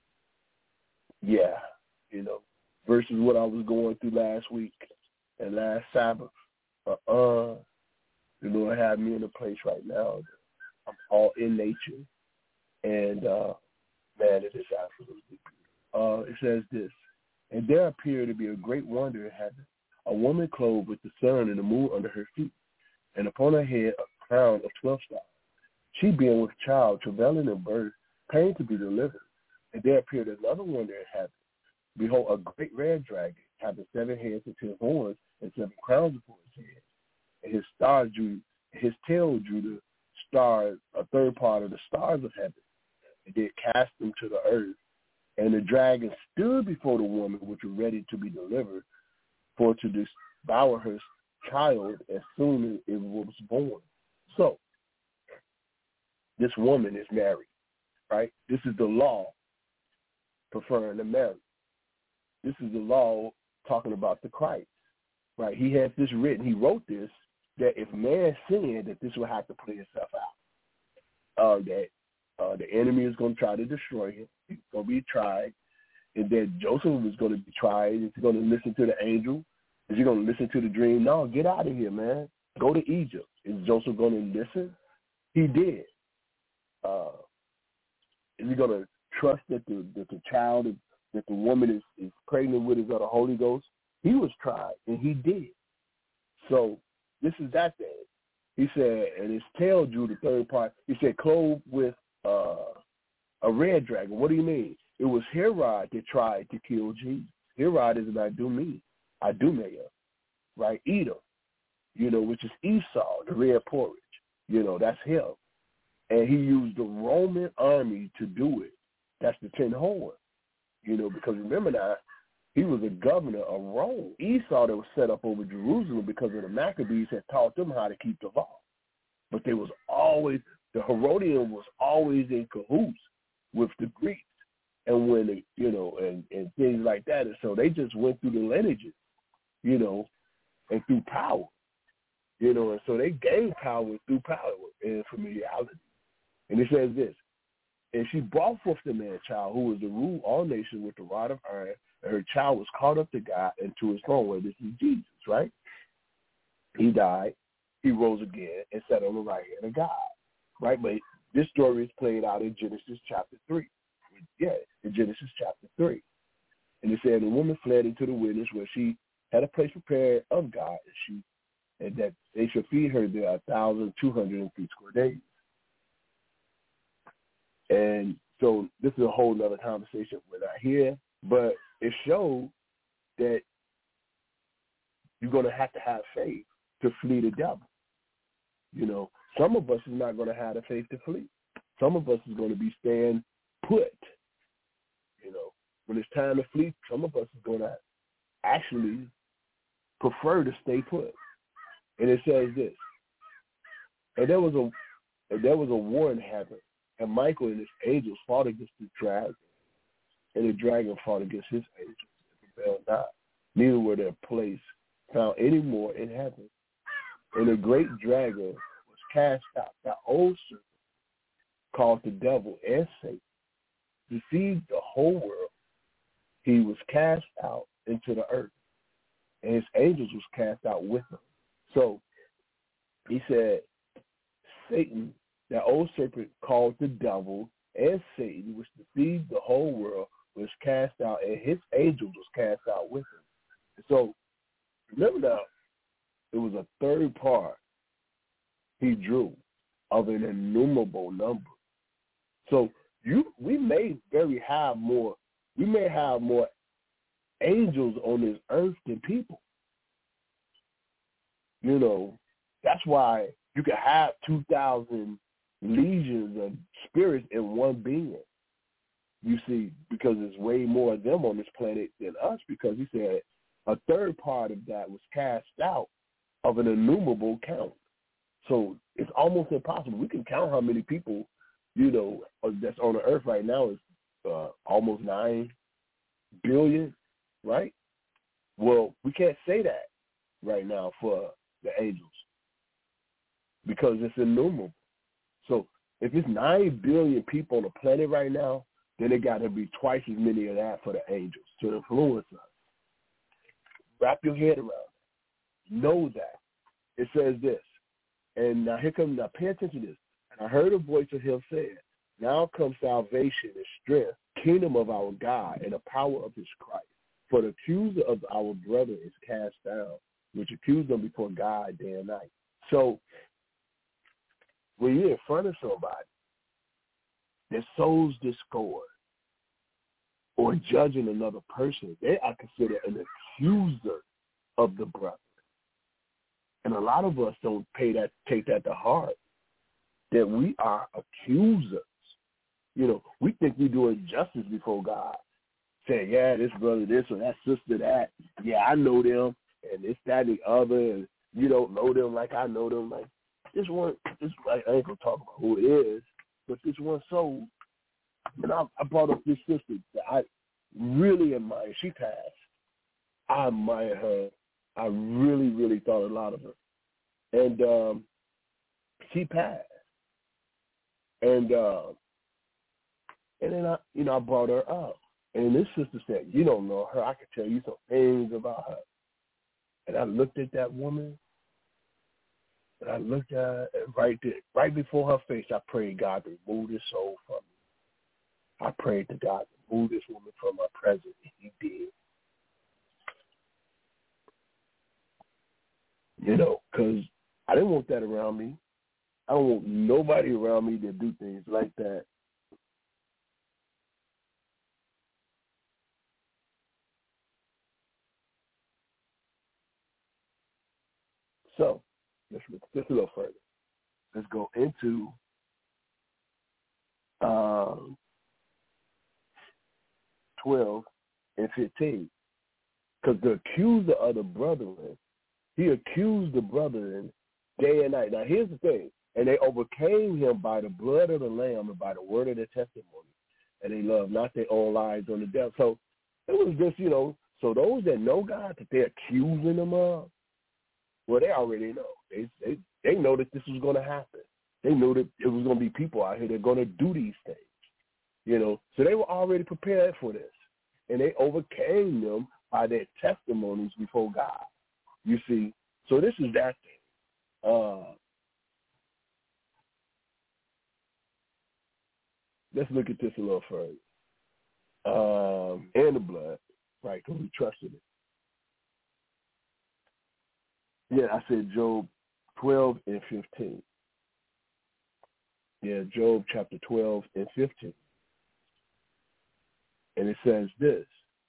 yeah, you know, versus what I was going through last week and last Sabbath. Uh-uh. The Lord had me in a place right now that I'm all in nature. And, uh, man, it is absolutely beautiful. Uh, it says this, and there appeared to be a great wonder in heaven, a woman clothed with the sun and the moon under her feet, and upon her head a crown of twelve stars. She being with child, travailing in birth, pain to be delivered. And there appeared another wonder in heaven. Behold, a great red dragon, having seven heads and ten horns, and seven crowns upon his head. And his stars drew, his tail drew the stars, a third part of the stars of heaven, and did cast them to the earth. And the dragon stood before the woman, which was ready to be delivered, for to devour her child as soon as it was born. So, this woman is married, right? This is the law preferring the marriage. This is the law talking about the Christ, right? He has this written. He wrote this that if man sinned, that this will have to play itself out. Uh, that uh, the enemy is going to try to destroy him. He's going to be tried. And then Joseph is going to be tried. Is he going to listen to the angel? Is he going to listen to the dream? No, get out of here, man. Go to Egypt. Is Joseph going to listen? He did. Uh, is he going to trust that the, that the child, that the woman is, is pregnant with is of the Holy Ghost? He was tried, and he did. So this is that thing. He said, and his tail drew the third part. He said, clothed with uh, a red dragon. What do you mean? It was Herod that tried to kill Jesus. Herod is an Idumea, Idumea, right? Edom, you know, which is Esau, the red porridge. You know, that's him. And he used the Roman army to do it. That's the ten horns, you know, because remember now, he was a governor of Rome. Esau that was set up over Jerusalem because of the Maccabees had taught them how to keep the law. But they was always, the Herodian was always in cahoots with the Greeks. And when, they, you know, and, and things like that. And so they just went through the lineages, you know, and through power, you know. And so they gained power through power and familiarity. And it says this, and she brought forth the man-child who was to rule all nations with the rod of iron, and her child was caught up to God and to his throne. Well, this is Jesus, right? He died, he rose again, and sat on the right hand of God, right? But this story is played out in Genesis chapter three. Yeah, in Genesis chapter three. And it said, the woman fled into the wilderness where she had a place prepared of God, and she and that they should feed her there a thousand two hundred and three square days. And so this is a whole nother conversation we're not here, but it showed that you're going to have to have faith to flee the devil. You know, some of us is not going to have the faith to flee. Some of us is going to be staying put. You know, when it's time to flee, some of us is going to actually prefer to stay put. And it says this, and there was a and there was a war in heaven, and Michael and his angels fought against the dragon, and the dragon fought against his angels and prevailed not. Neither were their place found any more in heaven. And the great dragon was cast out, that old serpent called the devil and Satan, deceived the whole world. He was cast out into the earth, and his angels was cast out with him. So he said, Satan, that old serpent called the devil and Satan, which deceived the whole world, was cast out, and his angels was cast out with him. So remember now, it was a third part he drew of an innumerable number. So you, we may very have more, we may have more angels on this earth than people. You know, that's why you can have two thousand legions of spirits in one being. You see, because there's way more of them on this planet than us, because he said a third part of that was cast out of an innumerable count. So it's almost impossible. We can count how many people, you know, that's on the earth right now is uh, almost nine billion, right? Well, we can't say that right now for the angels because it's innumerable. So if it's nine billion people on the planet right now, then it got to be twice as many of that for the angels to influence us. Wrap your head around it. Know that. It says this. And now here comes, now pay attention to this. And I heard a voice of him saying, now comes salvation and strength, kingdom of our God, and the power of his Christ. For the accuser of our brother is cast down, which accused them before God day and night. So when you're in front of somebody that sows discord or judging another person, they are considered an accuser of the brother. And a lot of us don't pay that, take that to heart, that we are accusers. You know, we think we're doing justice before God, saying, yeah, this brother this or that sister that. Yeah, I know them, and this, that, and the other, and you don't know them like I know them. Like, this one, this, I ain't going to talk about who it is, but this one soul. And I, I brought up this sister that I really admire. She passed. I admire her. I really, really thought a lot of her. And um, she passed. And uh, and then, I, you know, I brought her up. And this sister said, you don't know her. I can tell you some things about her. And I looked at that woman. And I looked at her, and right there, right before her face, I prayed God to remove this soul from me. I prayed to God to remove this woman from my presence, and he did. You know, because I didn't want that around me. I don't want nobody around me to do things like that. So, let's look just a little further. Let's go into um, twelve and fifteen. Because the accuser of the brethren, he accused the brethren day and night. Now, here's the thing. And they overcame him by the blood of the Lamb and by the word of their testimony. And they loved not their own lives on the death. So it was just, you know, so those that know God, that they're accusing them of, well, they already know. They they, they know that this was going to happen. They knew that it was going to be people out here that are going to do these things. You know, so they were already prepared for this. And they overcame them by their testimonies before God. You see, so this is that thing. Uh, let's look at this a little further. Um, and the blood, right, because we trusted it. Yeah, I said Job twelve and fifteen. Yeah, Job chapter twelve and fifteen. And it says this: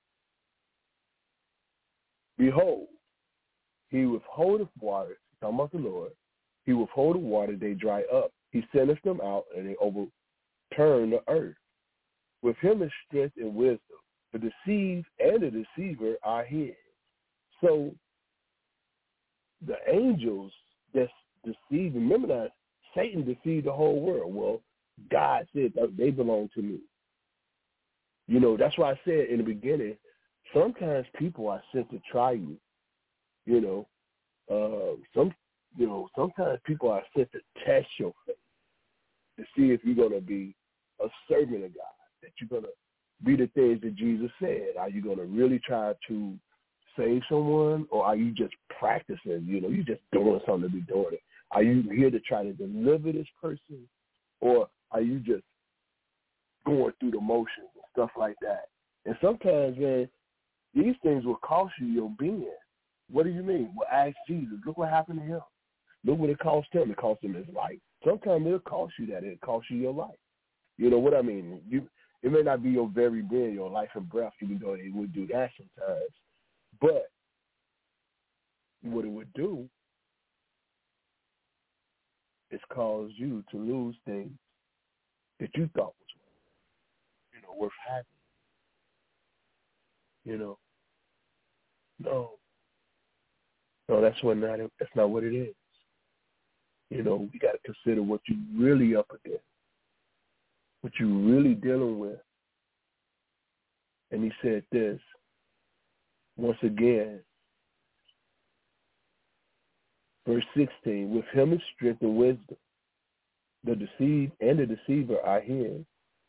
Behold, he withholdeth water, talking about the Lord, he withholdeth water, they dry up. He sendeth them out, and they overturn the earth. With him is strength and wisdom. The deceived and the deceiver are his. So the angels that deceived, remember that Satan deceived the whole world. Well, God said that they belong to me. You know, that's why I said in the beginning, sometimes people are sent to try you. You know, uh, some, you know, sometimes people are sent to test your faith to see if you're going to be a servant of God, that you're going to be the things that Jesus said. Are you going to really try to save someone, or are you just practicing? You know, you just doing something to be doing it. Are you here to try to deliver this person, or are you just going through the motions and stuff like that? And sometimes, man, these things will cost you your being. What do you mean? Well, ask Jesus. Look what happened to him. Look what it cost him. It cost him his life. Sometimes it'll cost you that. It'll cost you your life. You know what I mean? You, it may not be your very being, your life and breath, even though it would do that sometimes. But what it would do is cause you to lose things that you thought was worth, you know, worth having. You know, no, no, that's what not. That's not what it is. You know, we got to consider what you really up against, what you really dealing with. And he said this once again, verse sixteen. With him is strength and wisdom. The deceived and the deceiver are his.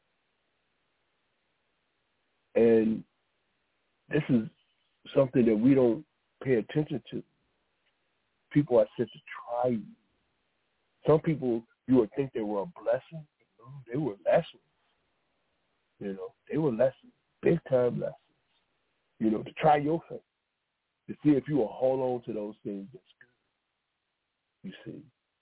And this is something that we don't pay attention to. People are sent to try you. Some people, you would think they were a blessing. No, they were lessons. You know, they were lessons, big time lessons. You know, to try your faith, to see if you will hold on to those things that's good. You see.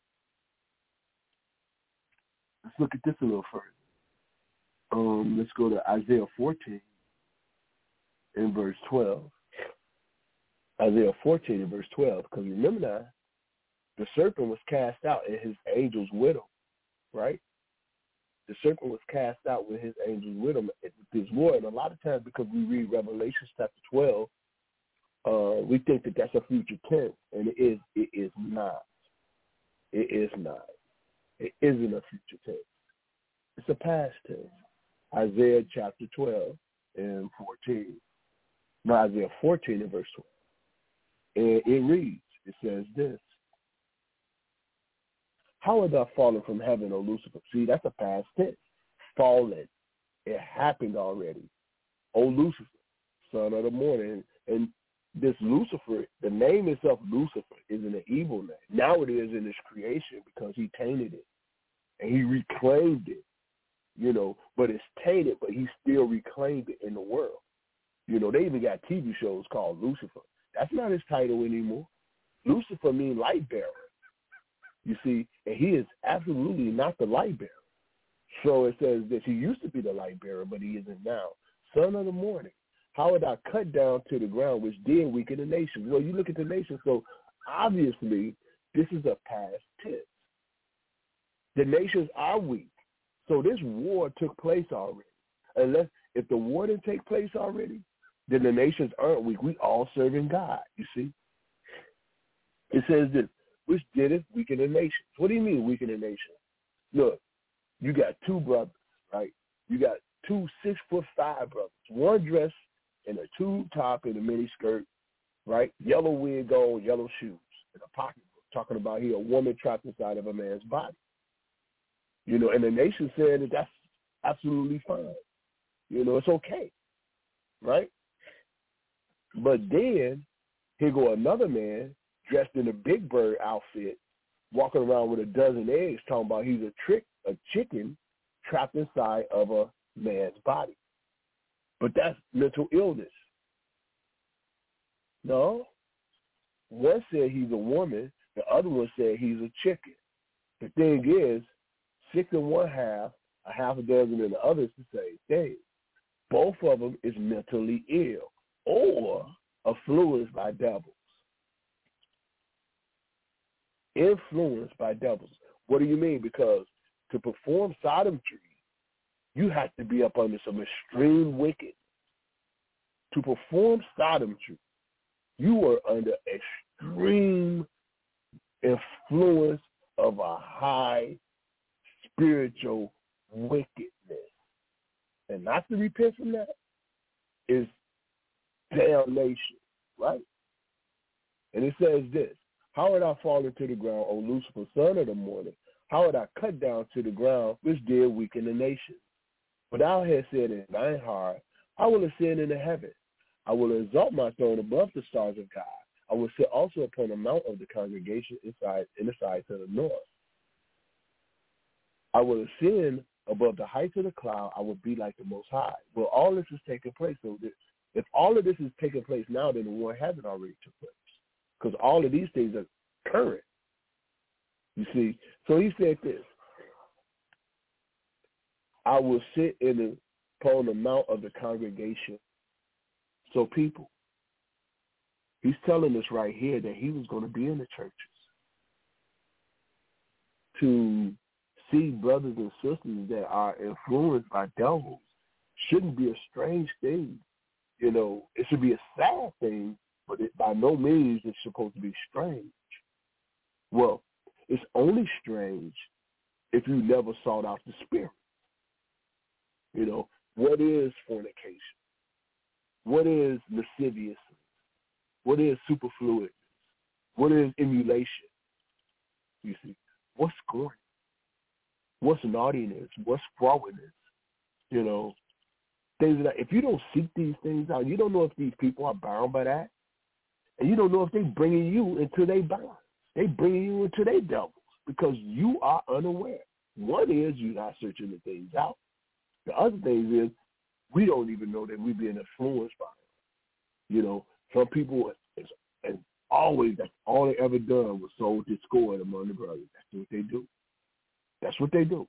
Let's look at this a little further. Um, let's go to Isaiah fourteen in verse twelve. Isaiah fourteen in verse twelve, because remember now, the serpent was cast out and his angels with him, right? The serpent was cast out with his angels with him with this war. And a lot of times, because we read Revelation chapter twelve, uh, we think that that's a future tense, and it is. It is not. It is not. It isn't a future tense. It's a past tense. Isaiah chapter twelve and fourteen. No, Isaiah fourteen and verse twelve. And it reads, it says this: How art thou fallen from heaven, O Lucifer? See, that's a past tense. Fallen. It happened already. O Lucifer, son of the morning. And this Lucifer, the name itself, Lucifer, is an evil name. Now it is in his creation because he tainted it. And he reclaimed it, you know, but it's tainted, but he still reclaimed it in the world. You know, they even got T V shows called Lucifer. That's not his title anymore. Lucifer means light bearer. You see, and he is absolutely not the light bearer. So it says that he used to be the light bearer, but he isn't now. Son of the morning, how would I cut down to the ground, which did weaken the nation? Well, you look at the nation, so obviously this is a past tense. The nations are weak. So this war took place already. Unless if the war didn't take place already, then the nations aren't weak. We all serving God, you see. It says this, which did it weaken the nations. What do you mean weaken the nations? Look, you got two brothers, right? You got two six-foot-five brothers, one dressed in a tube top and a mini skirt, right? Yellow wig on, yellow shoes, and a pocketbook, talking about here a woman trapped inside of a man's body. You know, and the nation said that that's absolutely fine. You know, it's okay, right? But then here go another man dressed in a Big Bird outfit, walking around with a dozen eggs, talking about he's a trick, a chicken trapped inside of a man's body. But that's mental illness. No. One said he's a woman. The other one said he's a chicken. The thing is, six in one half, a half a dozen in the other is the same thing. Both of them is mentally ill or influenced by devils. Influenced by devils. What do you mean? Because to perform sodomry, you have to be up under some extreme wicked. To perform sodomry, you are under extreme influence of a high spiritual wickedness. And not to repent from that is damnation, right? And it says this, how would I fall into the ground, O Lucifer, son of the morning? How would I cut down to the ground, which did weaken the nation? But thou hast said in thine heart, I will ascend into heaven. I will exalt my throne above the stars of God. I will sit also upon the mount of the congregation inside in the side to the north. I will ascend above the heights of the cloud. I will be like the Most High. Well, all this is taking place. So that if all of this is taking place now, then the war hasn't already took place. Because all of these things are current. You see? So he said this. I will sit in the, upon the mount of the congregation. So people, he's telling us right here that he was going to be in the churches. To see brothers and sisters that are influenced by devils shouldn't be a strange thing. You know, it should be a sad thing, but it, by no means it's supposed to be strange. Well, it's only strange if you never sought out the Spirit. You know, what is fornication? What is lasciviousness? What is superfluity? What is emulation? You see, what's scorning? What's naughtiness? What's frowardness? You know, things like that. If you don't seek these things out, you don't know if these people are bound by that, and you don't know if they're bringing you into their bonds. They bringing you into their devils because you are unaware. One is you're not searching the things out. The other thing is we don't even know that we're being influenced by it. You know, some people, and always, that's all they ever done was sow discord among the brothers. That's what they do. That's what they do.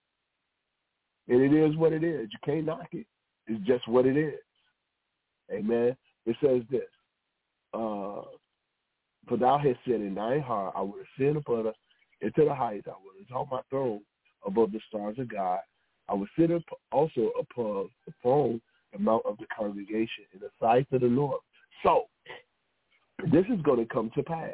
And it is what it is. You can't knock it. It's just what it is. Amen. It says this. Uh, For thou hast said in thine heart, I will ascend upon us into the heights. I will exalt my throne above the stars of God. I will sit up also upon the throne, the mount of the congregation, in the sight of the Lord. So, this is going to come to pass.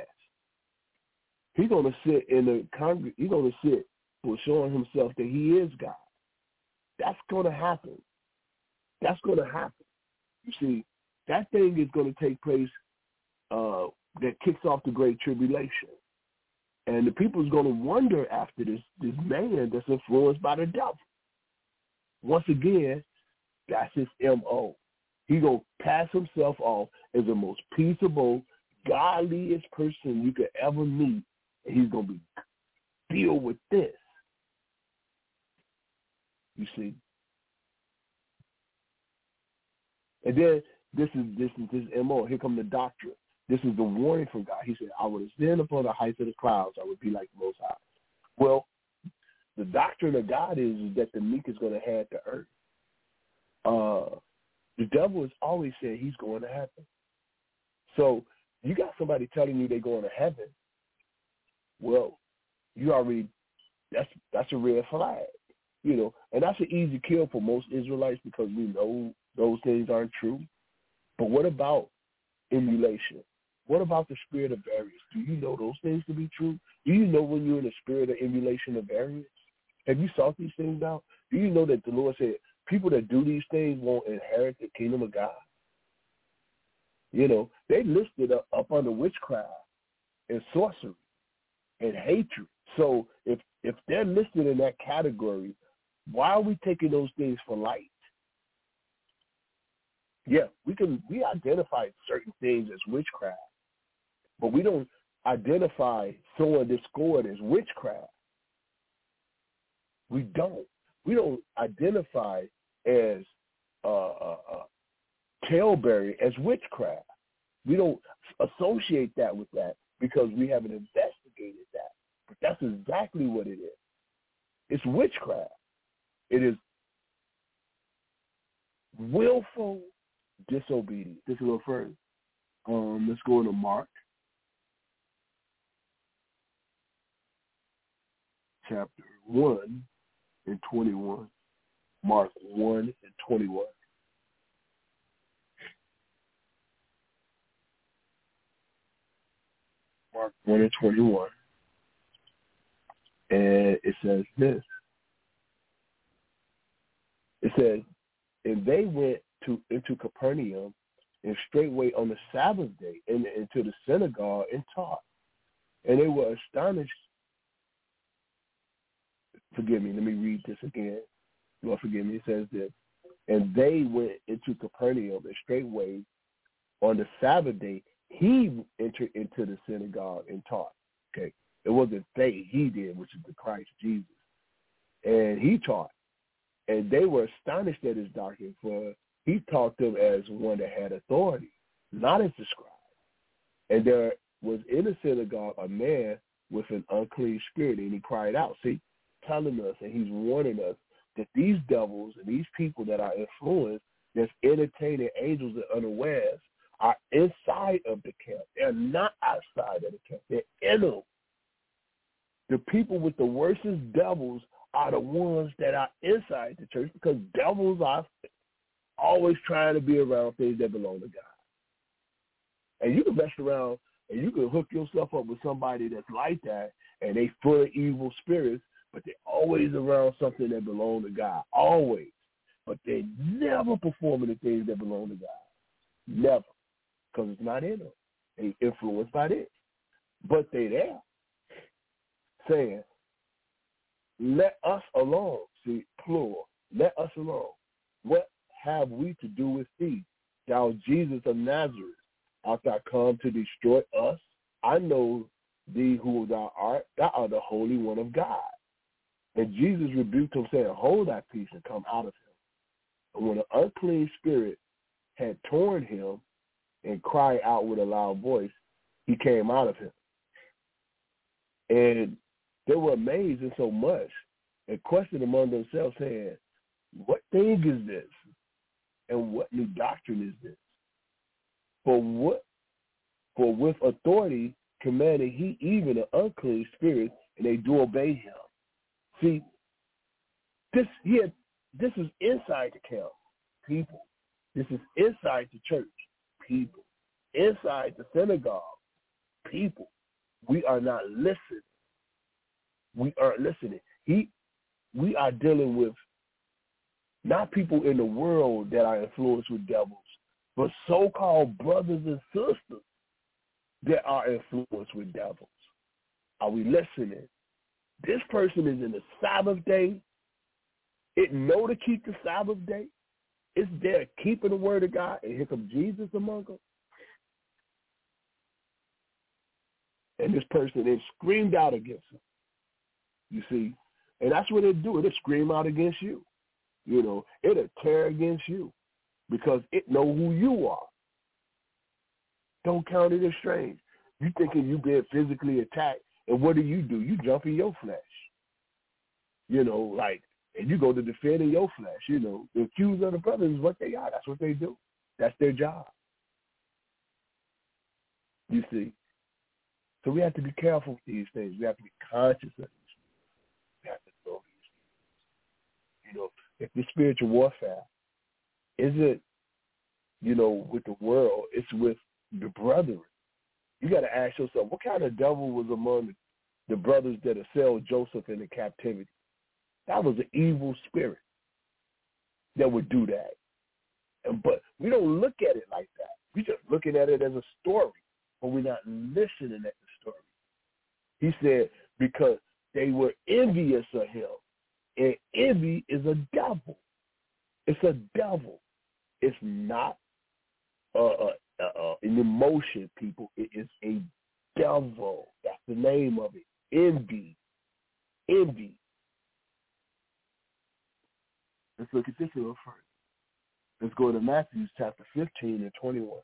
He's going to sit in the congregation. He's going to sit for showing himself that he is God. That's going to happen. That's going to happen. You see, that thing is going to take place uh, that kicks off the Great Tribulation. And the people is going to wonder after this, this man that's influenced by the devil. Once again, that's his M O. He's going to pass himself off as the most peaceable, godliest person you could ever meet. And he's going to be filled with this. You see? And then this is this is his M O. Here come the doctrine. This is the warning from God. He said, I would ascend upon the heights of the clouds. I would be like the Most High. Well, the doctrine of God is, is that the meek is going to head the earth. Uh, the devil has always said he's going to heaven. So you got somebody telling you they're going to heaven. Well, you already, that's that's a red flag. You know, and that's an easy kill for most Israelites because we know those things aren't true. But what about emulation? What about the spirit of variance? Do you know those things to be true? Do you know when you're in the spirit of emulation of variance? Have you sought these things out? Do you know that the Lord said people that do these things won't inherit the kingdom of God? You know, they listed up, up under witchcraft and sorcery and hatred. So if if they're listed in that category, why are we taking those things for light? Yeah, we can we identify certain things as witchcraft, but we don't identify sowing discord as witchcraft. We don't. We don't identify as uh, uh, uh, tailbearing as witchcraft. We don't associate that with that because we haven't investigated that. But that's exactly what it is. It's witchcraft. It is willful disobedience. This is a little further. Um, let's go into Mark chapter one and twenty-one. Mark one and twenty-one. Mark one and twenty-one. And it says this. It says, and they went to into Capernaum, and straightway on the Sabbath day in, into the synagogue and taught. And they were astonished. Forgive me, let me read this again. Lord, forgive me. It says this. And they went into Capernaum, and straightway on the Sabbath day, he entered into the synagogue and taught. Okay. It wasn't they, he did, which is the Christ Jesus. And he taught. And they were astonished at his doctrine, for he taught them as one that had authority, not as a scribe. And there was in the synagogue a man with an unclean spirit, and he cried out. See, telling us, and he's warning us that these devils and these people that are influenced, that's entertaining angels and unawares, are inside of the camp. They're not outside of the camp. They're in them. The people with the worstest devils are the ones that are inside the church, because devils are always trying to be around things that belong to God. And you can mess around and you can hook yourself up with somebody that's like that, and they full of evil spirits, but they're always around something that belongs to God, always. But they never performing the things that belong to God. Never, because it's not in them. They influenced by this. But they there saying, let us alone. See, plural. Let us alone. What have we to do with thee, thou Jesus of Nazareth? Art thou come to destroy us? I know thee who thou art. Thou art the Holy One of God. And Jesus rebuked him, saying, hold thy peace and come out of him. And when an unclean spirit had torn him and cried out with a loud voice, he came out of him. And they were amazed in so much and questioned among themselves, saying, what thing is this? And what new doctrine is this? For what? For with authority commanded he even an unclean spirit, and they do obey him. See, this here, this is inside the camp, people. This is inside the church, people. Inside the synagogue, people. We are not listening. We aren't listening. He, we are dealing with not people in the world that are influenced with devils, but so-called brothers and sisters that are influenced with devils. Are we listening? This person is in the Sabbath day. It know to keep the Sabbath day. It's there keeping the word of God, and here comes Jesus among them. And this person then screamed out against him. You see? And that's what they do. It'll scream out against you. You know, it'll tear against you because it know who you are. Don't count it as strange. You thinking you being physically attacked, and what do you do? You jump in your flesh. You know, like, and you go to defend in your flesh. You know, the accusers of the brothers is what they are. That's what they do. That's their job. You see? So we have to be careful with these things. We have to be conscious of these things. We have to know these things. You know, if the spiritual warfare isn't, you know, with the world, it's with the brethren. You got to ask yourself, what kind of devil was among the brothers that had sold Joseph into captivity? That was an evil spirit that would do that. And, but we don't look at it like that. We're just looking at it as a story, but we're not listening at the story. He said, because they were envious of him. And envy is a devil. It's a devil. It's not uh, uh, uh, an emotion, people. It is a devil. That's the name of it. Envy. Envy. Let's look at this a little further. Let's go to Matthew chapter fifteen and twenty-one.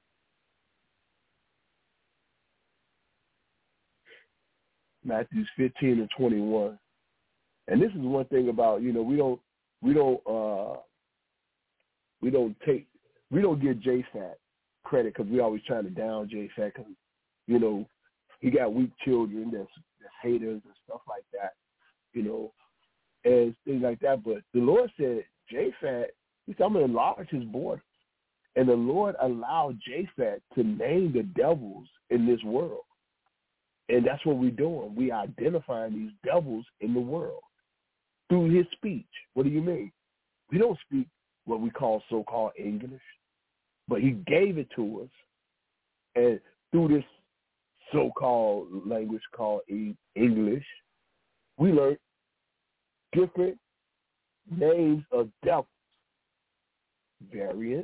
Matthew fifteen and twenty-one. And this is one thing about, you know, we don't we don't uh we don't take we don't give J FAT credit because we always trying to down J FAT because, you know, he got weak children that's, that's haters and stuff like that, you know, and things like that. But the Lord said, J FAT, he said, I'm going to enlarge his border. And the Lord allowed J FAT to name the devils in this world. And that's what we're doing. We identifying these devils in the world through his speech. What do you mean? We don't speak what we call so-called English, but he gave it to us. And through this so-called language called English, we learned different names of devils, variance,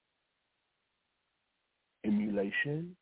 emulation,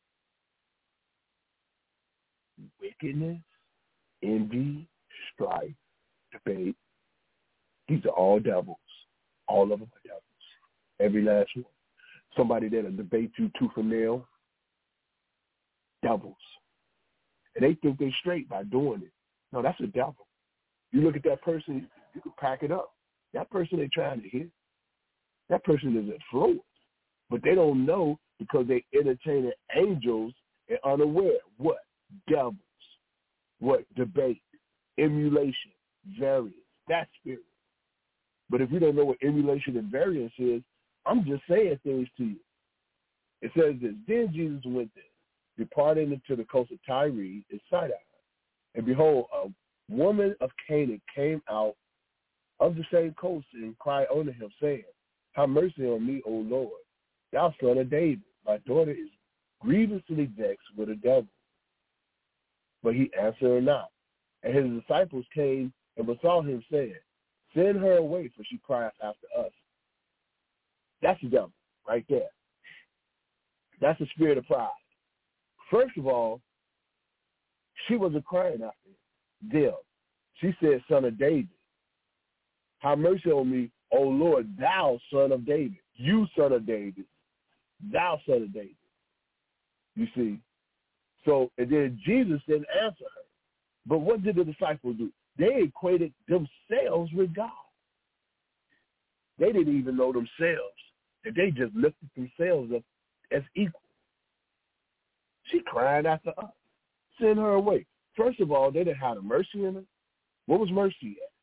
wickedness, envy, strife, debate. These are all devils. All of them are devils. Every last one. Somebody that'll debate you tooth and nail, devils. And they think they're straight by doing it. No, that's a devil. You look at that person, you can pack it up. That person ain't trying to hit. That person is influenced. But they don't know because they entertain angels and unaware. What? Devils. What? Debate. Emulation. Variance. That's spirit. But if we don't know what emulation and variance is, I'm just saying things to you. It says this, then Jesus went there, departing into the coast of Tyre and Sidon. And behold, a woman of Canaan came out of the same coast and cried unto him, saying, have mercy on me, O Lord, thou son of David. My daughter is grievously vexed with a devil. But he answered her not. And his disciples came and besought him, saying, send her away, for she crieth after us. That's the devil right there. That's the spirit of pride. First of all, she wasn't crying after them. She said, son of David, have mercy on me, O Lord, thou son of David. You son of David. Thou son of David. You see? So, and then Jesus didn't answer her. But what did the disciples do? They equated themselves with God. They didn't even know themselves. And they just lifted themselves up as equal. She cried after us. Send her away. First of all, they didn't have the mercy in her. What was mercy at?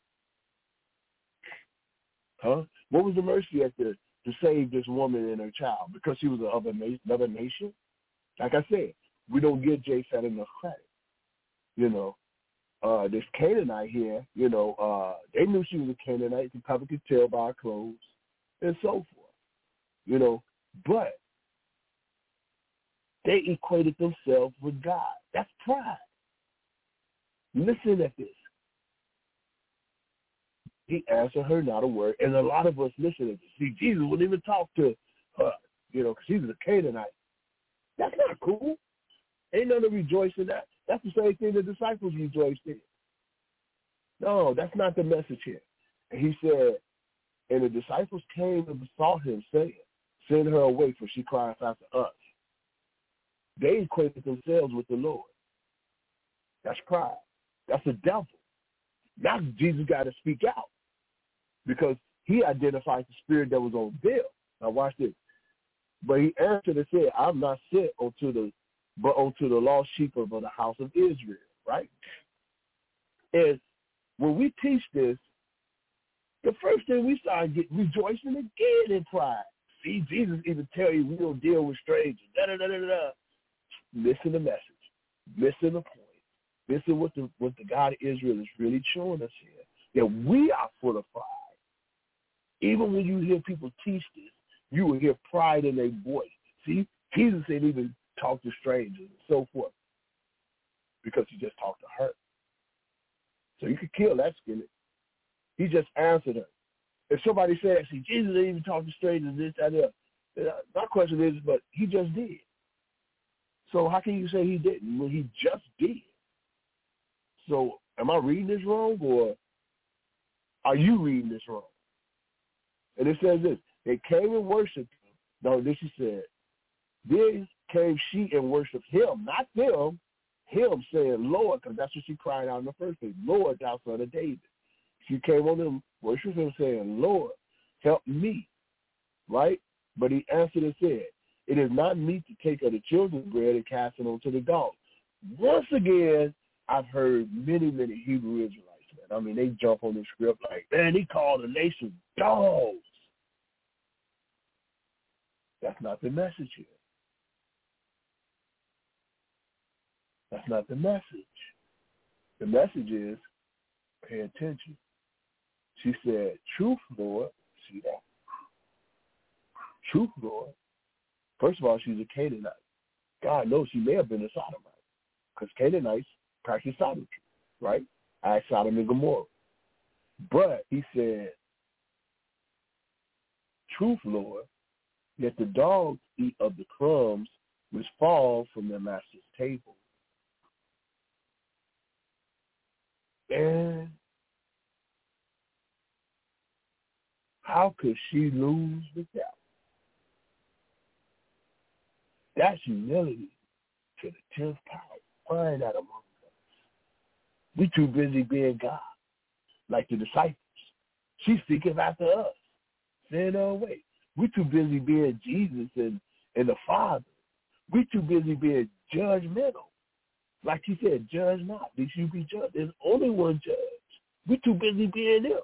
Huh? What was the mercy at to, to save this woman and her child? Because she was of another nation? Like I said, we don't give J FAT enough credit. You know, uh, this Canaanite here, you know, uh, they knew she was a Canaanite. You probably could tell by her clothes and so forth. You know, but they equated themselves with God. That's pride. Listen at this. He answered her not a word. And a lot of us listen to this. See, Jesus wouldn't even talk to her, you know, because she was a Canaanite. That's not cool. Ain't nothing to rejoice in that. That's the same thing the disciples rejoiced in. No, that's not the message here. And he said, and the disciples came and besought him, saying, send her away, for she cries after us. They equated themselves with the Lord. That's pride. That's the devil. Now Jesus got to speak out because he identified the spirit that was on them. Now watch this. But he answered and said, I'm not sent unto the, but unto the lost sheep of the house of Israel, right? And when we teach this, the first thing we started getting rejoicing again in pride. See, Jesus even tell you we don't deal with strangers. Da da da da da. Missing the message, missing the point, missing what the what the God of Israel is really showing us here. That we are full of pride. Even when you hear people teach this, you will hear pride in their voice. See, Jesus didn't even talk to strangers and so forth because he just talked to her. So you could kill that skillet. He just answered her. If somebody says, see, Jesus didn't even talk to strangers, this, that, that, my question is, but he just did. So how can you say he didn't when he just did? So am I reading this wrong, or are you reading this wrong? And it says this, they came and worshiped him. No, this she said, then came she and worshiped him, not them, him saying, Lord, because that's what she cried out in the first place, Lord, thou son of David. She came on him, worshiped him, saying, Lord, help me, right? But he answered and said, it is not meet to take of the children's bread and cast it onto the dogs. Once again, I've heard many, many Hebrew Israelites, man. I mean, they jump on the script like, man, he called the nation dogs. That's not the message here. That's not the message. The message is, pay attention. She said, truth, Lord. See that? Truth, Lord. First of all, she's a Canaanite. God knows she may have been a Sodomite because Canaanites practice sodomry, right? Ask Sodom and Gomorrah. But he said, truth, Lord, yet the dogs eat of the crumbs which fall from their master's table. And how could she lose with that? That's humility to the tenth power. Find that among us. We too busy being God, like the disciples. She seeketh after us, saying her way. We too busy being Jesus and, and the Father. We too busy being judgmental. Like he said, judge not, lest you be judged. There's only one judge. We too busy being them.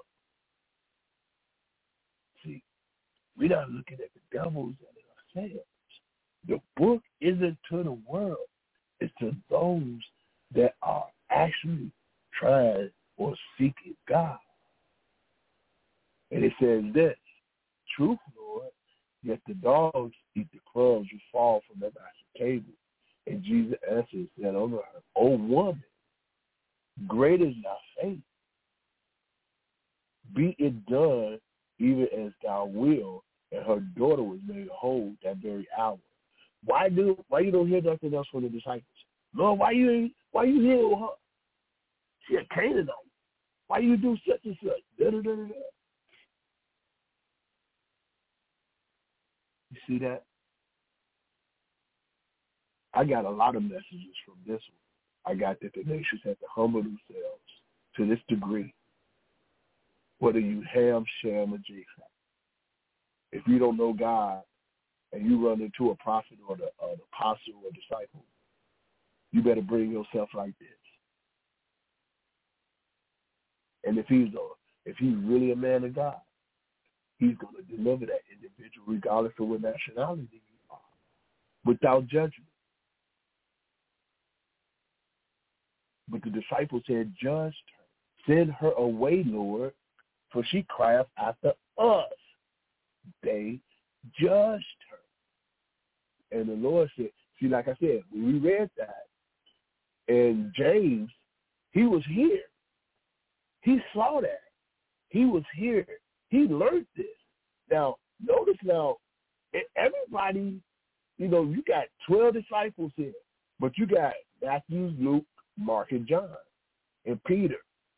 See, we're not looking at the devils and ourselves. The book isn't to the world. It's to those that are actually trying or seeking God. And it says this, truth, Lord, yet the dogs eat the crumbs which fall from their master's table. And Jesus answered and said unto her, O woman, great is thy faith. Be it done even as thou wilt. And her daughter was made whole that very hour. Why do why you don't hear nothing else from the disciples? Lord, why you why you heal her? She a Canaanite. Why you do such and such? Da, da, da, da, da. You see that? I got a lot of messages from this one. I got that the nations have to humble themselves to this degree. Whether you Ham, Shem, or Japheth. If you don't know God and you run into a prophet or the, uh, the apostle or disciple, you better bring yourself like this. And if he's a, if he's really a man of God, he's going to deliver that individual regardless of what nationality you are, without judgment. But the disciples said, judge her. Send her away, Lord, for she crieth after us. They judged her. And the Lord said, see, like I said, when we read that, and James, he was here. He saw that. He was here. He learned this. Now, notice now, everybody, you know, you got twelve disciples here, but you got Matthew, Luke, Mark, and John, and Peter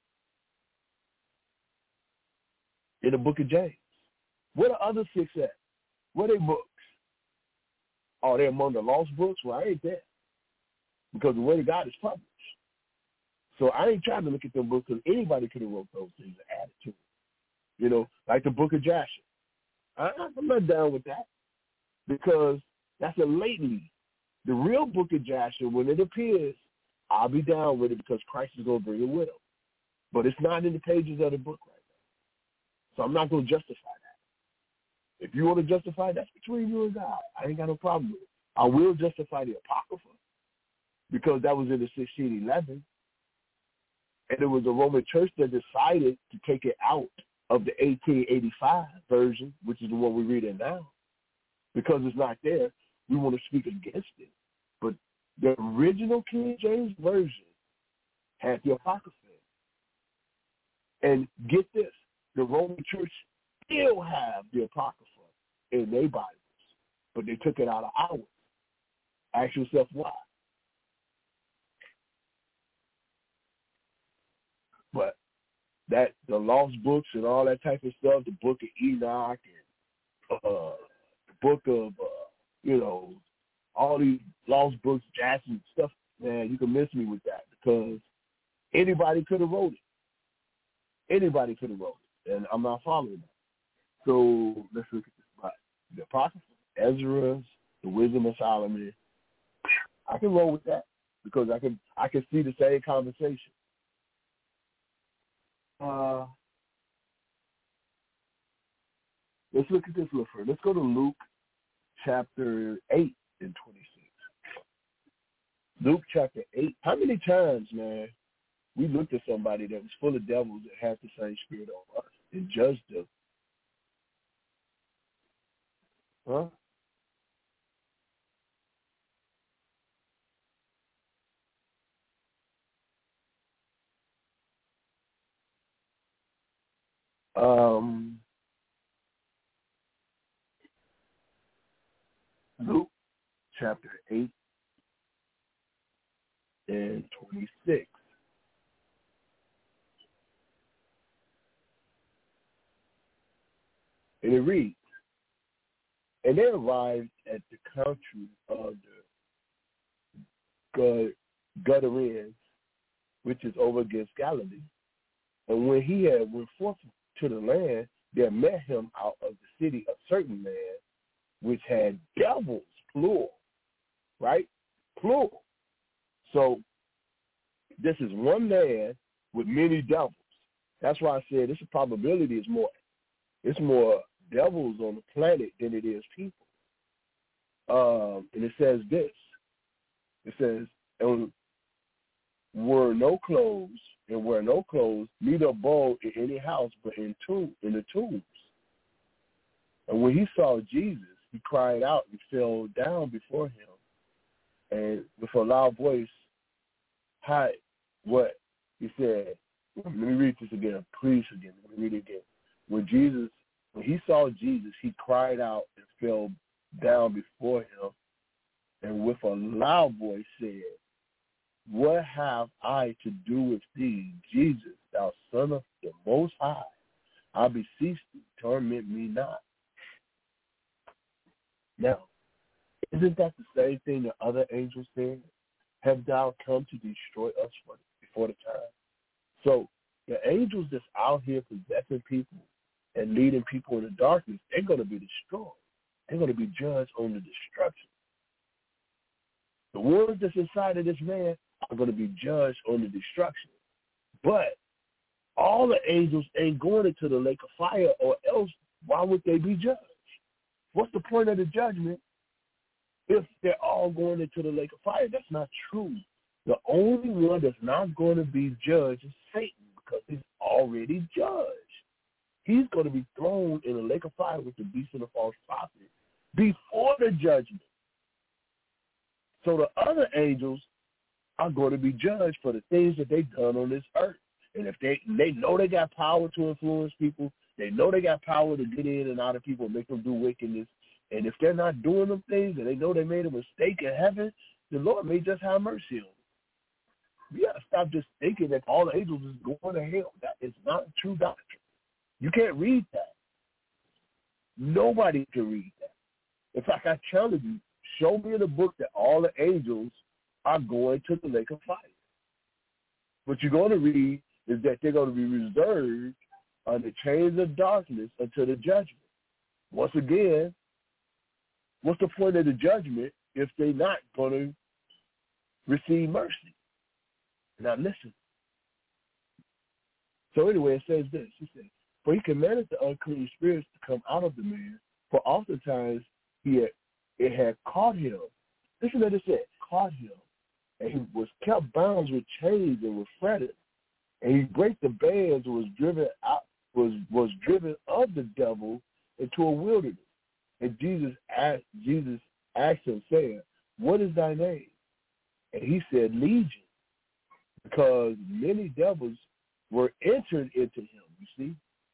in the book of James. Where the other six at? Where are they books? Are they among the lost books? Well, I ain't there. Because the Word of God is published. So I ain't trying to look at them books because anybody could have wrote those things and added to it. You know, like the book of Jasher. I, I'm not down with that because that's a lately. The real book of Jasher, when it appears, I'll be down with it because Christ is going to bring it with him. But it's not in the pages of the book right So I'm not going to justify that. If you want to justify, that's between you and God. I ain't got no problem with it. I will justify the Apocrypha because that was in the sixteen eleven. And it was the Roman Church that decided to take it out of the eighteen eighty-five version, which is the one we read in now. Because it's not there, we want to speak against it. But the original King James Version had the Apocrypha. And get this, the Roman Church still have the Apocrypha in their Bibles, but they took it out of ours. Ask yourself why. But that the lost books and all that type of stuff, the Book of Enoch and uh, the Book of, uh, you know, all these lost books, Jackson stuff, man, you can miss me with that because anybody could have wrote it. Anybody could have wrote it, and I'm not following that. So let's look at this. Right. The Apocrypha, Ezra's, the Wisdom of Solomon. I can roll with that because I can I can see the same conversation. Uh, let's look at this a little further. Let's go to Luke chapter eight and twenty-six. Luke chapter eight. How many times, man, we looked at somebody that was full of devils that had the same spirit on us and judged them? Huh? Um, Luke chapter eight and twenty-six. And it reads, and they arrived at the country of the Gadarenes, which is over against Galilee. And when he had went forth to the land, there met him out of the city a certain man, which had devils, plural, right? Plural. So this is one man with many devils. That's why I said this probability is more, it's more devils on the planet than it is people. Um, and it says this. It says, and were no clothes, and were no clothes, neither abode in any house, but in tomb, in the tombs. And when he saw Jesus, he cried out and fell down before him, and with a loud voice, hi, what? He said, let me read this again, please again, let me read it again. When Jesus, when he saw Jesus, he cried out and fell down before him, and with a loud voice said, what have I to do with thee, Jesus, thou Son of the Most High? I beseech thee, torment me not. Now, isn't that the same thing the other angels said? Have thou come to destroy us before the time? So the angels that's out here possessing people and leading people into darkness, they're going to be destroyed. They're going to be judged on the destruction. The ones that's inside of this man are going to be judged on the destruction. But all the angels ain't going into the lake of fire, or else why would they be judged? What's the point of the judgment if they're all going into the lake of fire? That's not true. The only one that's not going to be judged is Satan, because he's already judged. He's going to be thrown in a lake of fire with the beast and the false prophet before the judgment. So the other angels are going to be judged for the things that they've done on this earth. And if they they know they got power to influence people, they know they got power to get in and out of people and make them do wickedness. And if they're not doing them things and they know they made a mistake in heaven, the Lord may just have mercy on them. You got to stop just thinking that all the angels is going to hell. That is not a true doctrine. You can't read that. Nobody can read that. In fact, I challenge you, show me in the book that all the angels are going to the lake of fire. What you're going to read is that they're going to be reserved on the chains of darkness until the judgment. Once again, what's the point of the judgment if they're not going to receive mercy? Now listen. So anyway, it says this. It says, For he commanded the unclean spirits to come out of the man, for oftentimes he had, it had caught him. Listen to what it said, caught him. And he was kept bound with chains and was fretted. And he brake the bands and was driven out, was, was driven of the devil into a wilderness. And Jesus asked, Jesus asked him, saying, what is thy name? And he said, Legion, because many devils were entered into him, you see.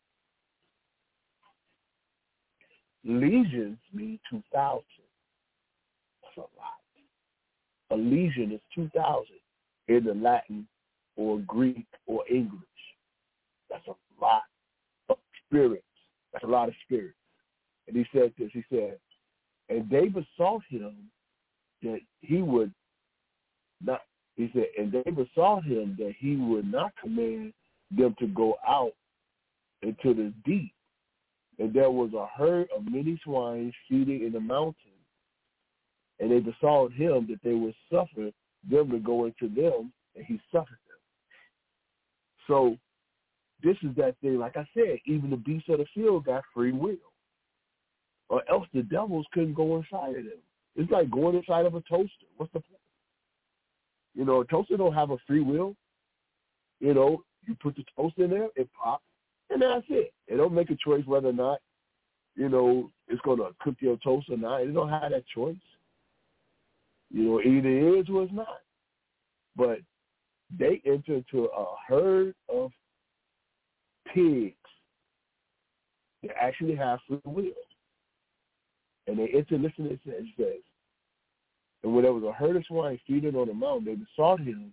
Legions mean two thousand. That's a lot. A legion is two thousand in the Latin or Greek or English. That's a lot of spirits. That's a lot of spirits. And he said this, he said, and they besought him that he would not, he said, and they besought him that he would not command them to go out into the deep. And there was a herd of many swine feeding in the mountain. And they besought him that they would suffer them to go into them, and he suffered them. So this is that thing, like I said, even the beasts of the field got free will. Or else the devils couldn't go inside of them. It's like going inside of a toaster. What's the point? You know, a toaster don't have a free will. You know, you put the toaster in there, it pops, and that's it. It don't make a choice whether or not, you know, it's going to cook your toast or not. It don't have that choice. You know, either it is or it's not. But they enter into a herd of pigs that actually have free will. And they enter, listen to this, it says, and when there was a herd of swine feeding on the mountain, they besought him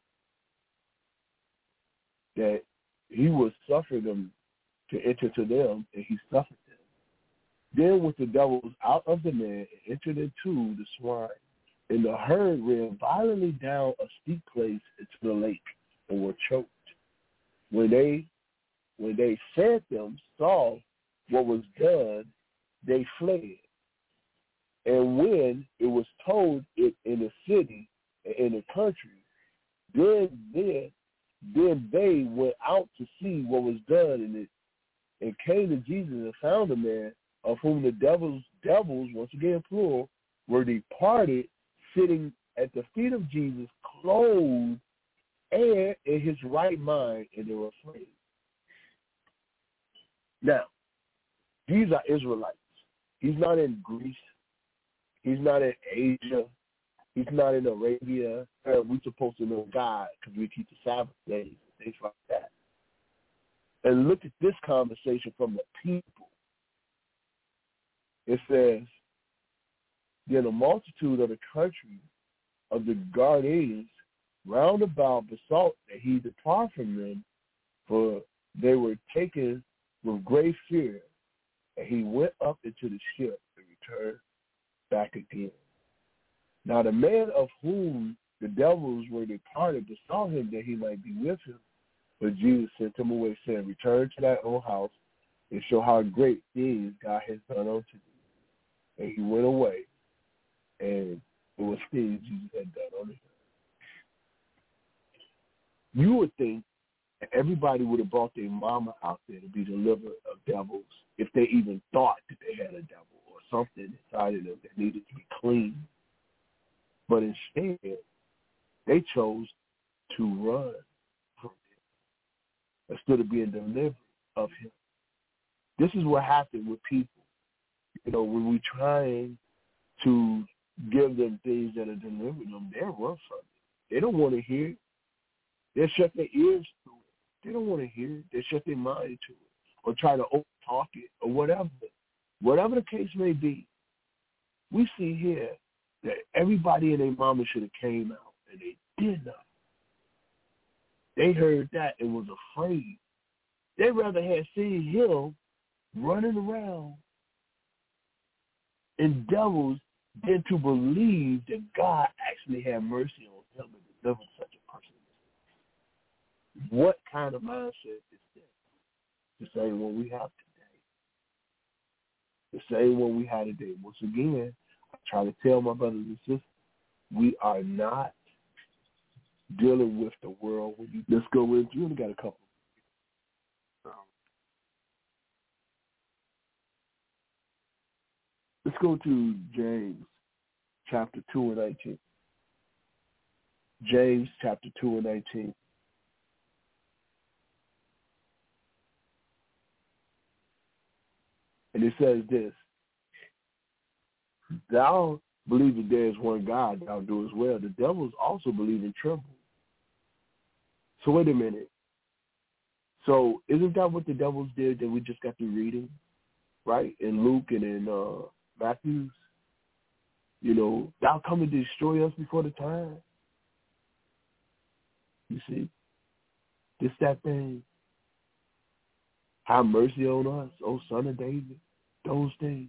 that he would suffer them to enter to them, and he suffered them. Then went the devils out of the man and entered into the swine. And the herd ran violently down a steep place into the lake and were choked. When they when they fed them, saw what was done, they fled. And when it was told it in the city and in the country, then then then they went out to see what was done, and it and came to Jesus and found a man of whom the devils devils once again plural were departed, sitting at the feet of Jesus, clothed and in his right mind, and they were afraid. Now, these are Israelites. He's not in Greece. He's not in Asia. He's not in Arabia. We're supposed to know God because we keep the Sabbath days and things like that. And look at this conversation from the people. It says, then a multitude of the country of the Gadarenes round about besought that he depart from them, for they were taken with great fear. And he went up into the ship and returned back again. Now the man of whom the devils were departed besought him that he might be with him. But Jesus sent him away, saying, return to thy own house and show how great things God has done unto thee. And he went away, and it was things Jesus had done unto him. You would think that everybody would have brought their mama out there to be delivered of devils if they even thought that they had a devil or something inside of them that needed to be cleaned. But instead, they chose to run from him instead of being delivered of him. This is what happened with people. You know, when we're trying to give them things that are delivering them, they'll run from it. They don't want to hear it. They'll shut their ears to it. They don't want to hear it. They shut their mind to it or try to talk it or whatever. Whatever the case may be, we see here that everybody and their mama should have came out, and they did not. They heard that and was afraid. They rather had seen him running around in devils than to believe that God actually had mercy on him and delivered such a person. What kind of mindset is this? The same one we have today. The same one we had today. Once again, I try to tell my brothers and sisters, we are not dealing with the world. Let's go into, we only got a couple. Um, go to James chapter two and nineteen. James chapter two and nineteen. And it says this, thou believest there is one God, thou doest well. The devils also believe and tremble. So wait a minute. So isn't that what the devils did that we just got through reading, right? In Luke and in uh, Matthew? You know, thou come to destroy us before the time. You see? This, that thing. Have mercy on us, O son of David. Those things.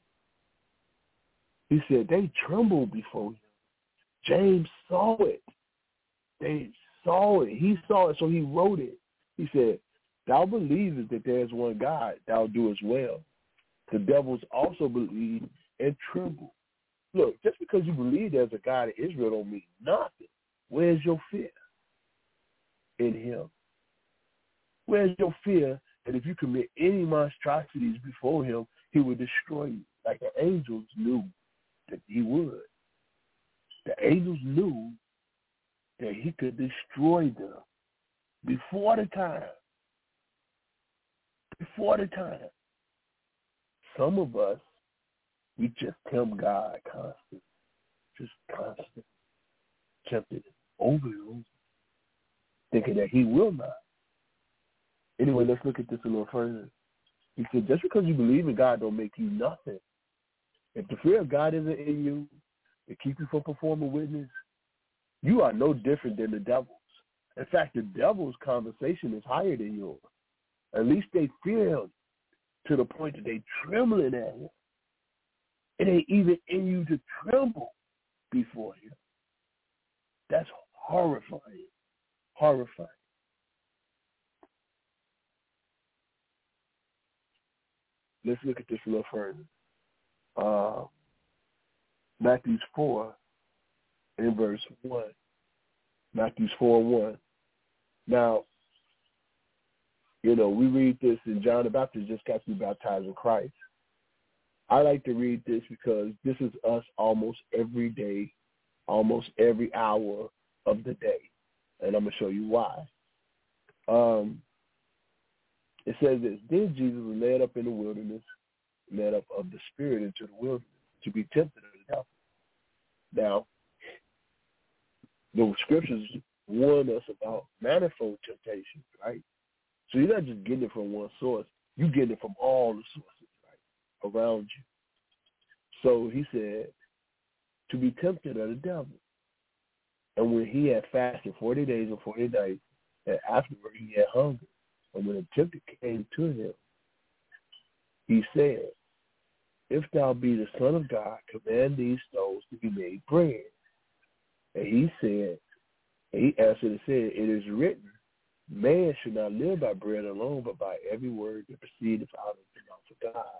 He said they trembled before him. James saw it. They saw it. He saw it, so he wrote it. He said, thou believest that there is one God, thou doest well. The devils also believe and tremble. Look, just because you believe there's a God in Israel don't mean nothing. Where's your fear? In him. Where's your fear that if you commit any monstrosities before him, he would destroy you? Like the angels knew that he would. The angels knew that he could destroy them before the time. Before the time. Some of us, we just tempt God constant. Just constant. Tempted over and over. Thinking that he will not. Anyway, let's look at this a little further. He said, just because you believe in God don't make you nothing. If the fear of God isn't in you, to keep you from performing witness, you are no different than the devils. In fact, the devil's conversation is higher than yours. At least they fear him to the point that they trembling at him. It ain't even in you to tremble before him. That's horrifying. Horrifying. Let's look at this a little further. Uh, Matthew four in verse one. Matthew four and one. Now, you know, we read this, and John the Baptist just got to be baptized in Christ. I like to read this because this is us almost every day, almost every hour of the day. And I'm going to show you why. Um, it says this, then Jesus was led up in the wilderness, led up of the Spirit into the wilderness to be tempted of the devil. Now, the scriptures warn us about manifold temptations, right? So you're not just getting it from one source. You're getting it from all the sources, right, around you. So he said, to be tempted of the devil. And when he had fasted forty days and forty nights, and afterward he had hunger, and when the tempter came to him, he said, if thou be the Son of God, command these stones to be made bread. And he said, and he answered and said, it is written, man should not live by bread alone, but by every word that proceedeth out of the mouth of God.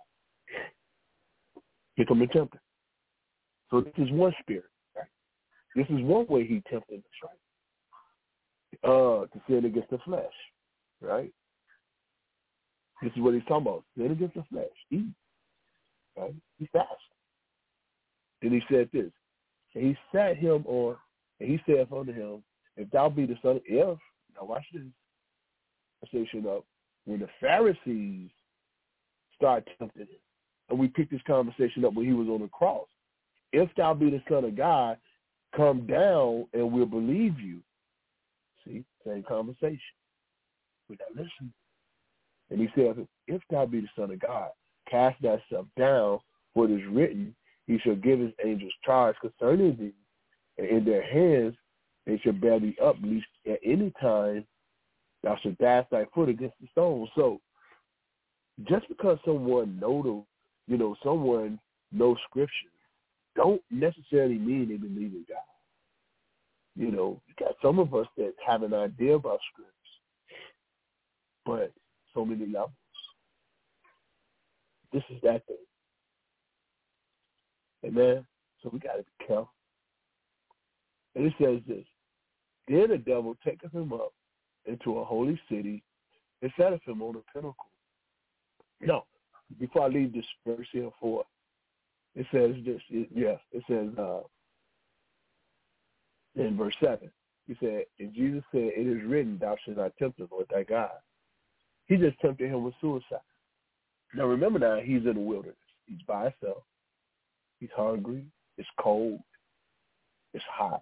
Here come the tempter. So this is one spirit, right? This is one way he tempted us, right? Uh, to sin against the flesh, right? This is what he's talking about. Sin against the flesh. Eat. Right? He fasted. Then he said this. And he sat him on, and he said unto him, if thou be the son of, if, now watch this. Conversation up. When the Pharisees started tempting him, and we picked this conversation up when he was on the cross. If thou be the Son of God, come down and we'll believe you. See, same conversation. We're not listening. And he said, if thou be the Son of God, cast thyself down, for it is written, he shall give his angels charge concerning thee, and in their hands they shall bear thee up, lest at any time thou shalt dash thy foot against the stone. So just because someone know the, you know, someone knows scripture, don't necessarily mean they believe in God. You know, you got some of us that have an idea about scripts, but so many levels. This is that thing. Amen? So we got to be careful. And it says this, then the devil taketh him up into a holy city and setteth him on a pinnacle. Now, before I leave this verse here for, It says this. It, yes, it says uh, in verse seven. He said, and Jesus said, it is written, thou shalt not tempt the Lord thy God. He just tempted him with suicide. Now remember now, he's in the wilderness. He's by himself. He's hungry. It's cold. It's hot.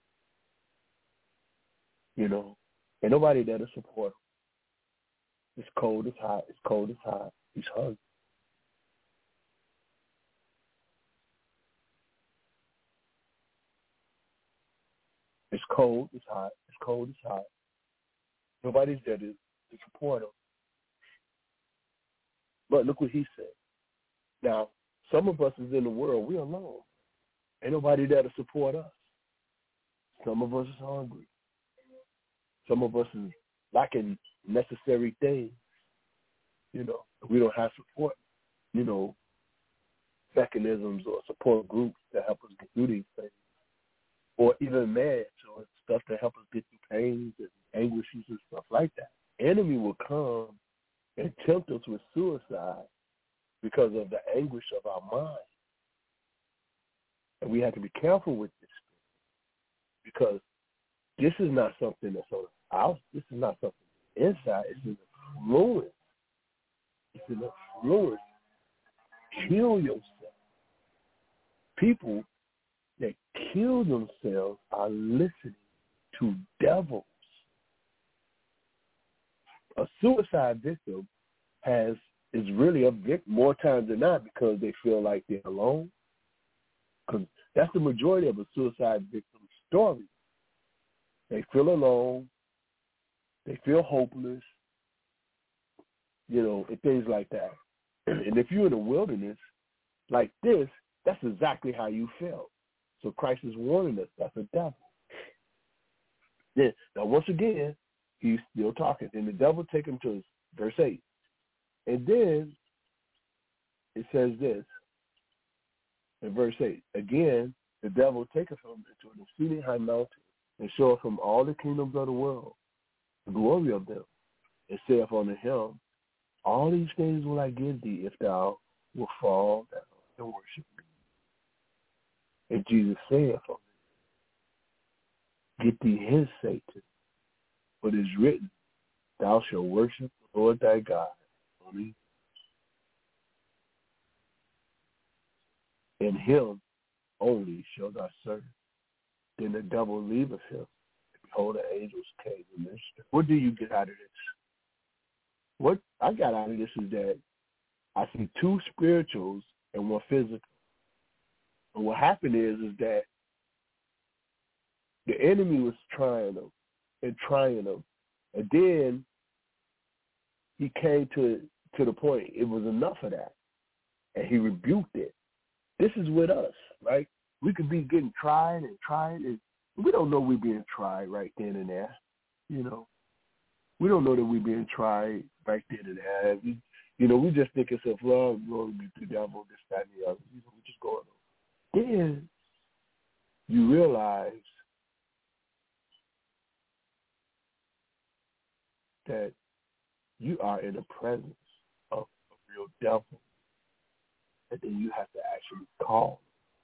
You know, ain't nobody there to support him. It's cold. It's hot. It's cold. It's hot. He's hungry. It's cold. It's hot. It's cold. It's hot. Nobody's there to, to support him. But look what he said. Now, some of us is in the world. We're alone. Ain't nobody there to support us. Some of us is hungry. Some of us is lacking necessary things. You know, we don't have support, you know, mechanisms or support groups that help us get through these things. Or even meds or stuff to help us get through pains and anguishes and stuff like that. Enemy will come and tempt us with suicide because of the anguish of our mind. And we have to be careful with this because this is not something that's on the out. This is not something inside. It's in the fluid. It's in the fluid. Kill yourself. People that kill themselves are listening to devils. A suicide victim has is really a victim more times than not because they feel like they're alone. Because that's the majority of a suicide victim's story. They feel alone. They feel hopeless. You know, and things like that. And if you're in the wilderness like this, that's exactly how you felt. So Christ is warning us that's a devil. Then, now, once again, he's still talking. And the devil take him to verse eight. And then it says this in verse eight. Again, the devil taketh him into an exceeding high mountain and showeth him all the kingdoms of the world, the glory of them, and saith unto him, all these things will I give thee if thou wilt fall down and worship me. And Jesus saith unto him, get thee hence, Satan, for it is written, thou shalt worship the Lord thy God only, and him only shalt thou serve. Then the devil leaveth him, and behold, the angels came and ministered. What do you get out of this? What I got out of this is that I see two spirituals and one physical. And what happened is, is that the enemy was trying them and trying them. And then he came to, to the point, it was enough of that. And he rebuked it. This is with us, right? We could be getting tried and tried, and we don't know we're being tried right then and there, you know. We don't know that we're being tried right then and there. We, you know, we just think it's a well, glory be to the devil, this, that, and the other. You know, we just going on. Then you realize that you are in the presence of a real devil, and then you have to actually call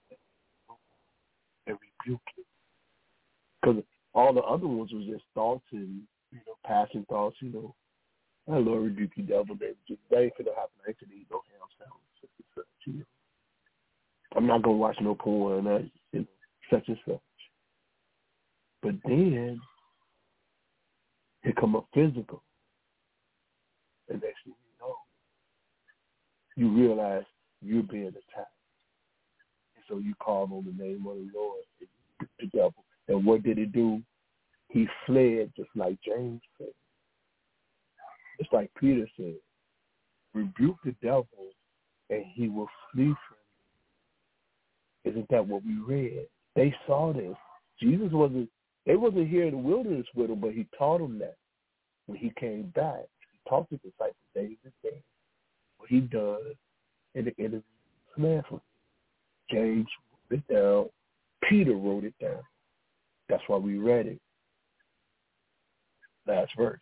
and rebuke it. Because all the other ones was just thoughts and, you know, passing thoughts, you know. I Lord rebuke you, devil. That ain't gonna happen. I ain't gonna eat no ham sandwich. You know. I'm not gonna watch no porn, or you know, such and such. But then here come a physical, and next thing you know, you realize you're being attacked, and so you call on the name of the Lord, and you rebuke the devil. And what did he do? He fled, just like James said. Just like Peter said, rebuke the devil and he will flee from you. Isn't that what we read? They saw this. Jesus wasn't, they wasn't here in the wilderness with him, but he taught them that. When he came back, he taught the disciples days and days what he does, and the enemy fled from him. James wrote it down. Peter wrote it down. That's why we read it. Last verse.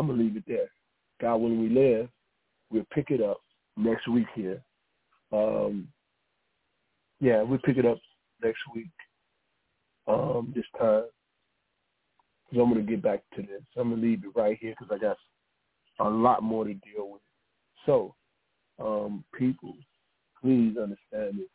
I'm going to leave it there. God, when we live, we'll pick it up next week here. Um, yeah, we'll pick it up next week um, this time. Because I'm going to get back to this. I'm going to leave it right here because I got a lot more to deal with. So, um, people, please understand this,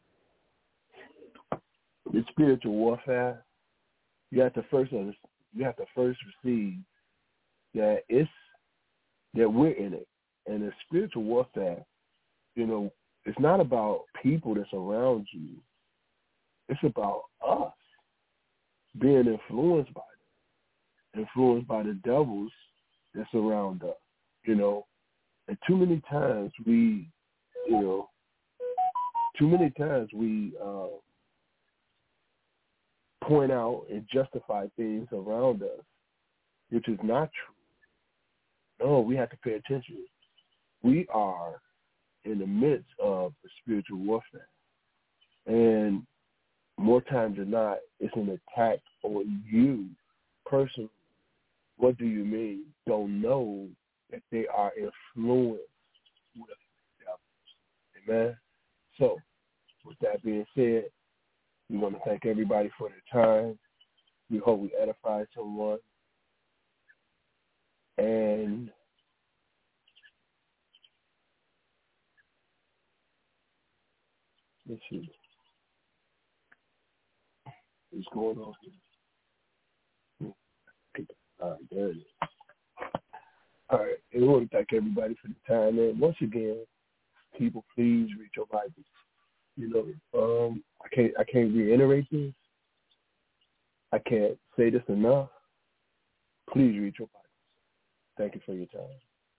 man. The spiritual warfare, you have to first you have to first receive that it's that we're in it. And the spiritual warfare, you know, it's not about people that's around you. It's about us being influenced by them, influenced by the devils that's around us, you know. And too many times we, you know, too many times we uh, point out and justify things around us, which is not true. No, we have to pay attention. We are in the midst of a spiritual warfare. And more times than not, it's an attack on you personally. What do you mean? Don't know that they are influenced with devils. Amen? So, with that being said, we want to thank everybody for their time. We hope we edify someone. And let's see. What's going on here? All right, there it is. All right, and we want to thank everybody for the time. And once again, people, please read your Bibles. You know, um, I can't I can't reiterate this. I can't say this enough. Please read your Bibles. Thank you for your time.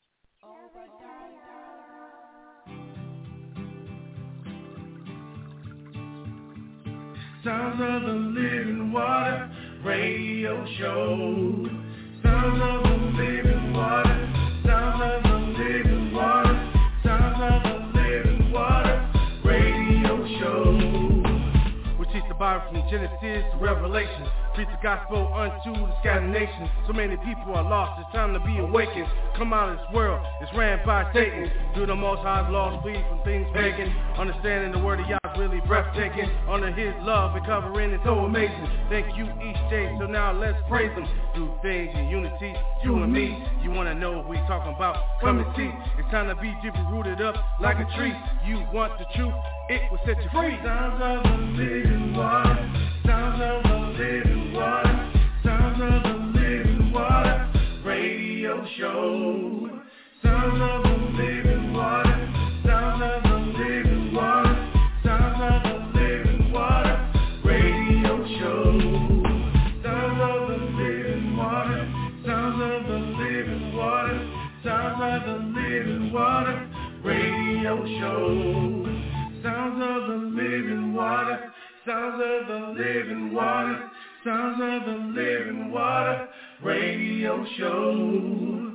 Sounds of the Living Water Radio Show. Sounds of the Living Water. Sounds of the Living Water. Sounds of the Living Water Radio Show. We teach the Bible from Genesis to Revelation. Preach the gospel unto the scattered nations. So many people are lost, it's time to be awakened. Come out of this world, it's ran by Satan. Do the most high's laws, flee from things pagan. Understanding the word of Yah really breathtaking. Under his love and covering is so amazing. Thank you each day, so now let's praise him. Do things in unity, you and me. You wanna know what we talking about? Come and see. It's time to be deeply rooted up like a tree. You want the truth, it will set you free. Sounds of the living water. Sounds of the living water. Sounds of the living water radio show. Sounds of the living water. Sounds of the living water. Sounds of the living water radio show. Sounds of the living water. Sounds of the living water. Sounds of the living water radio show. Sounds of the living water. Sounds of the living water. Sounds of the living water radio show.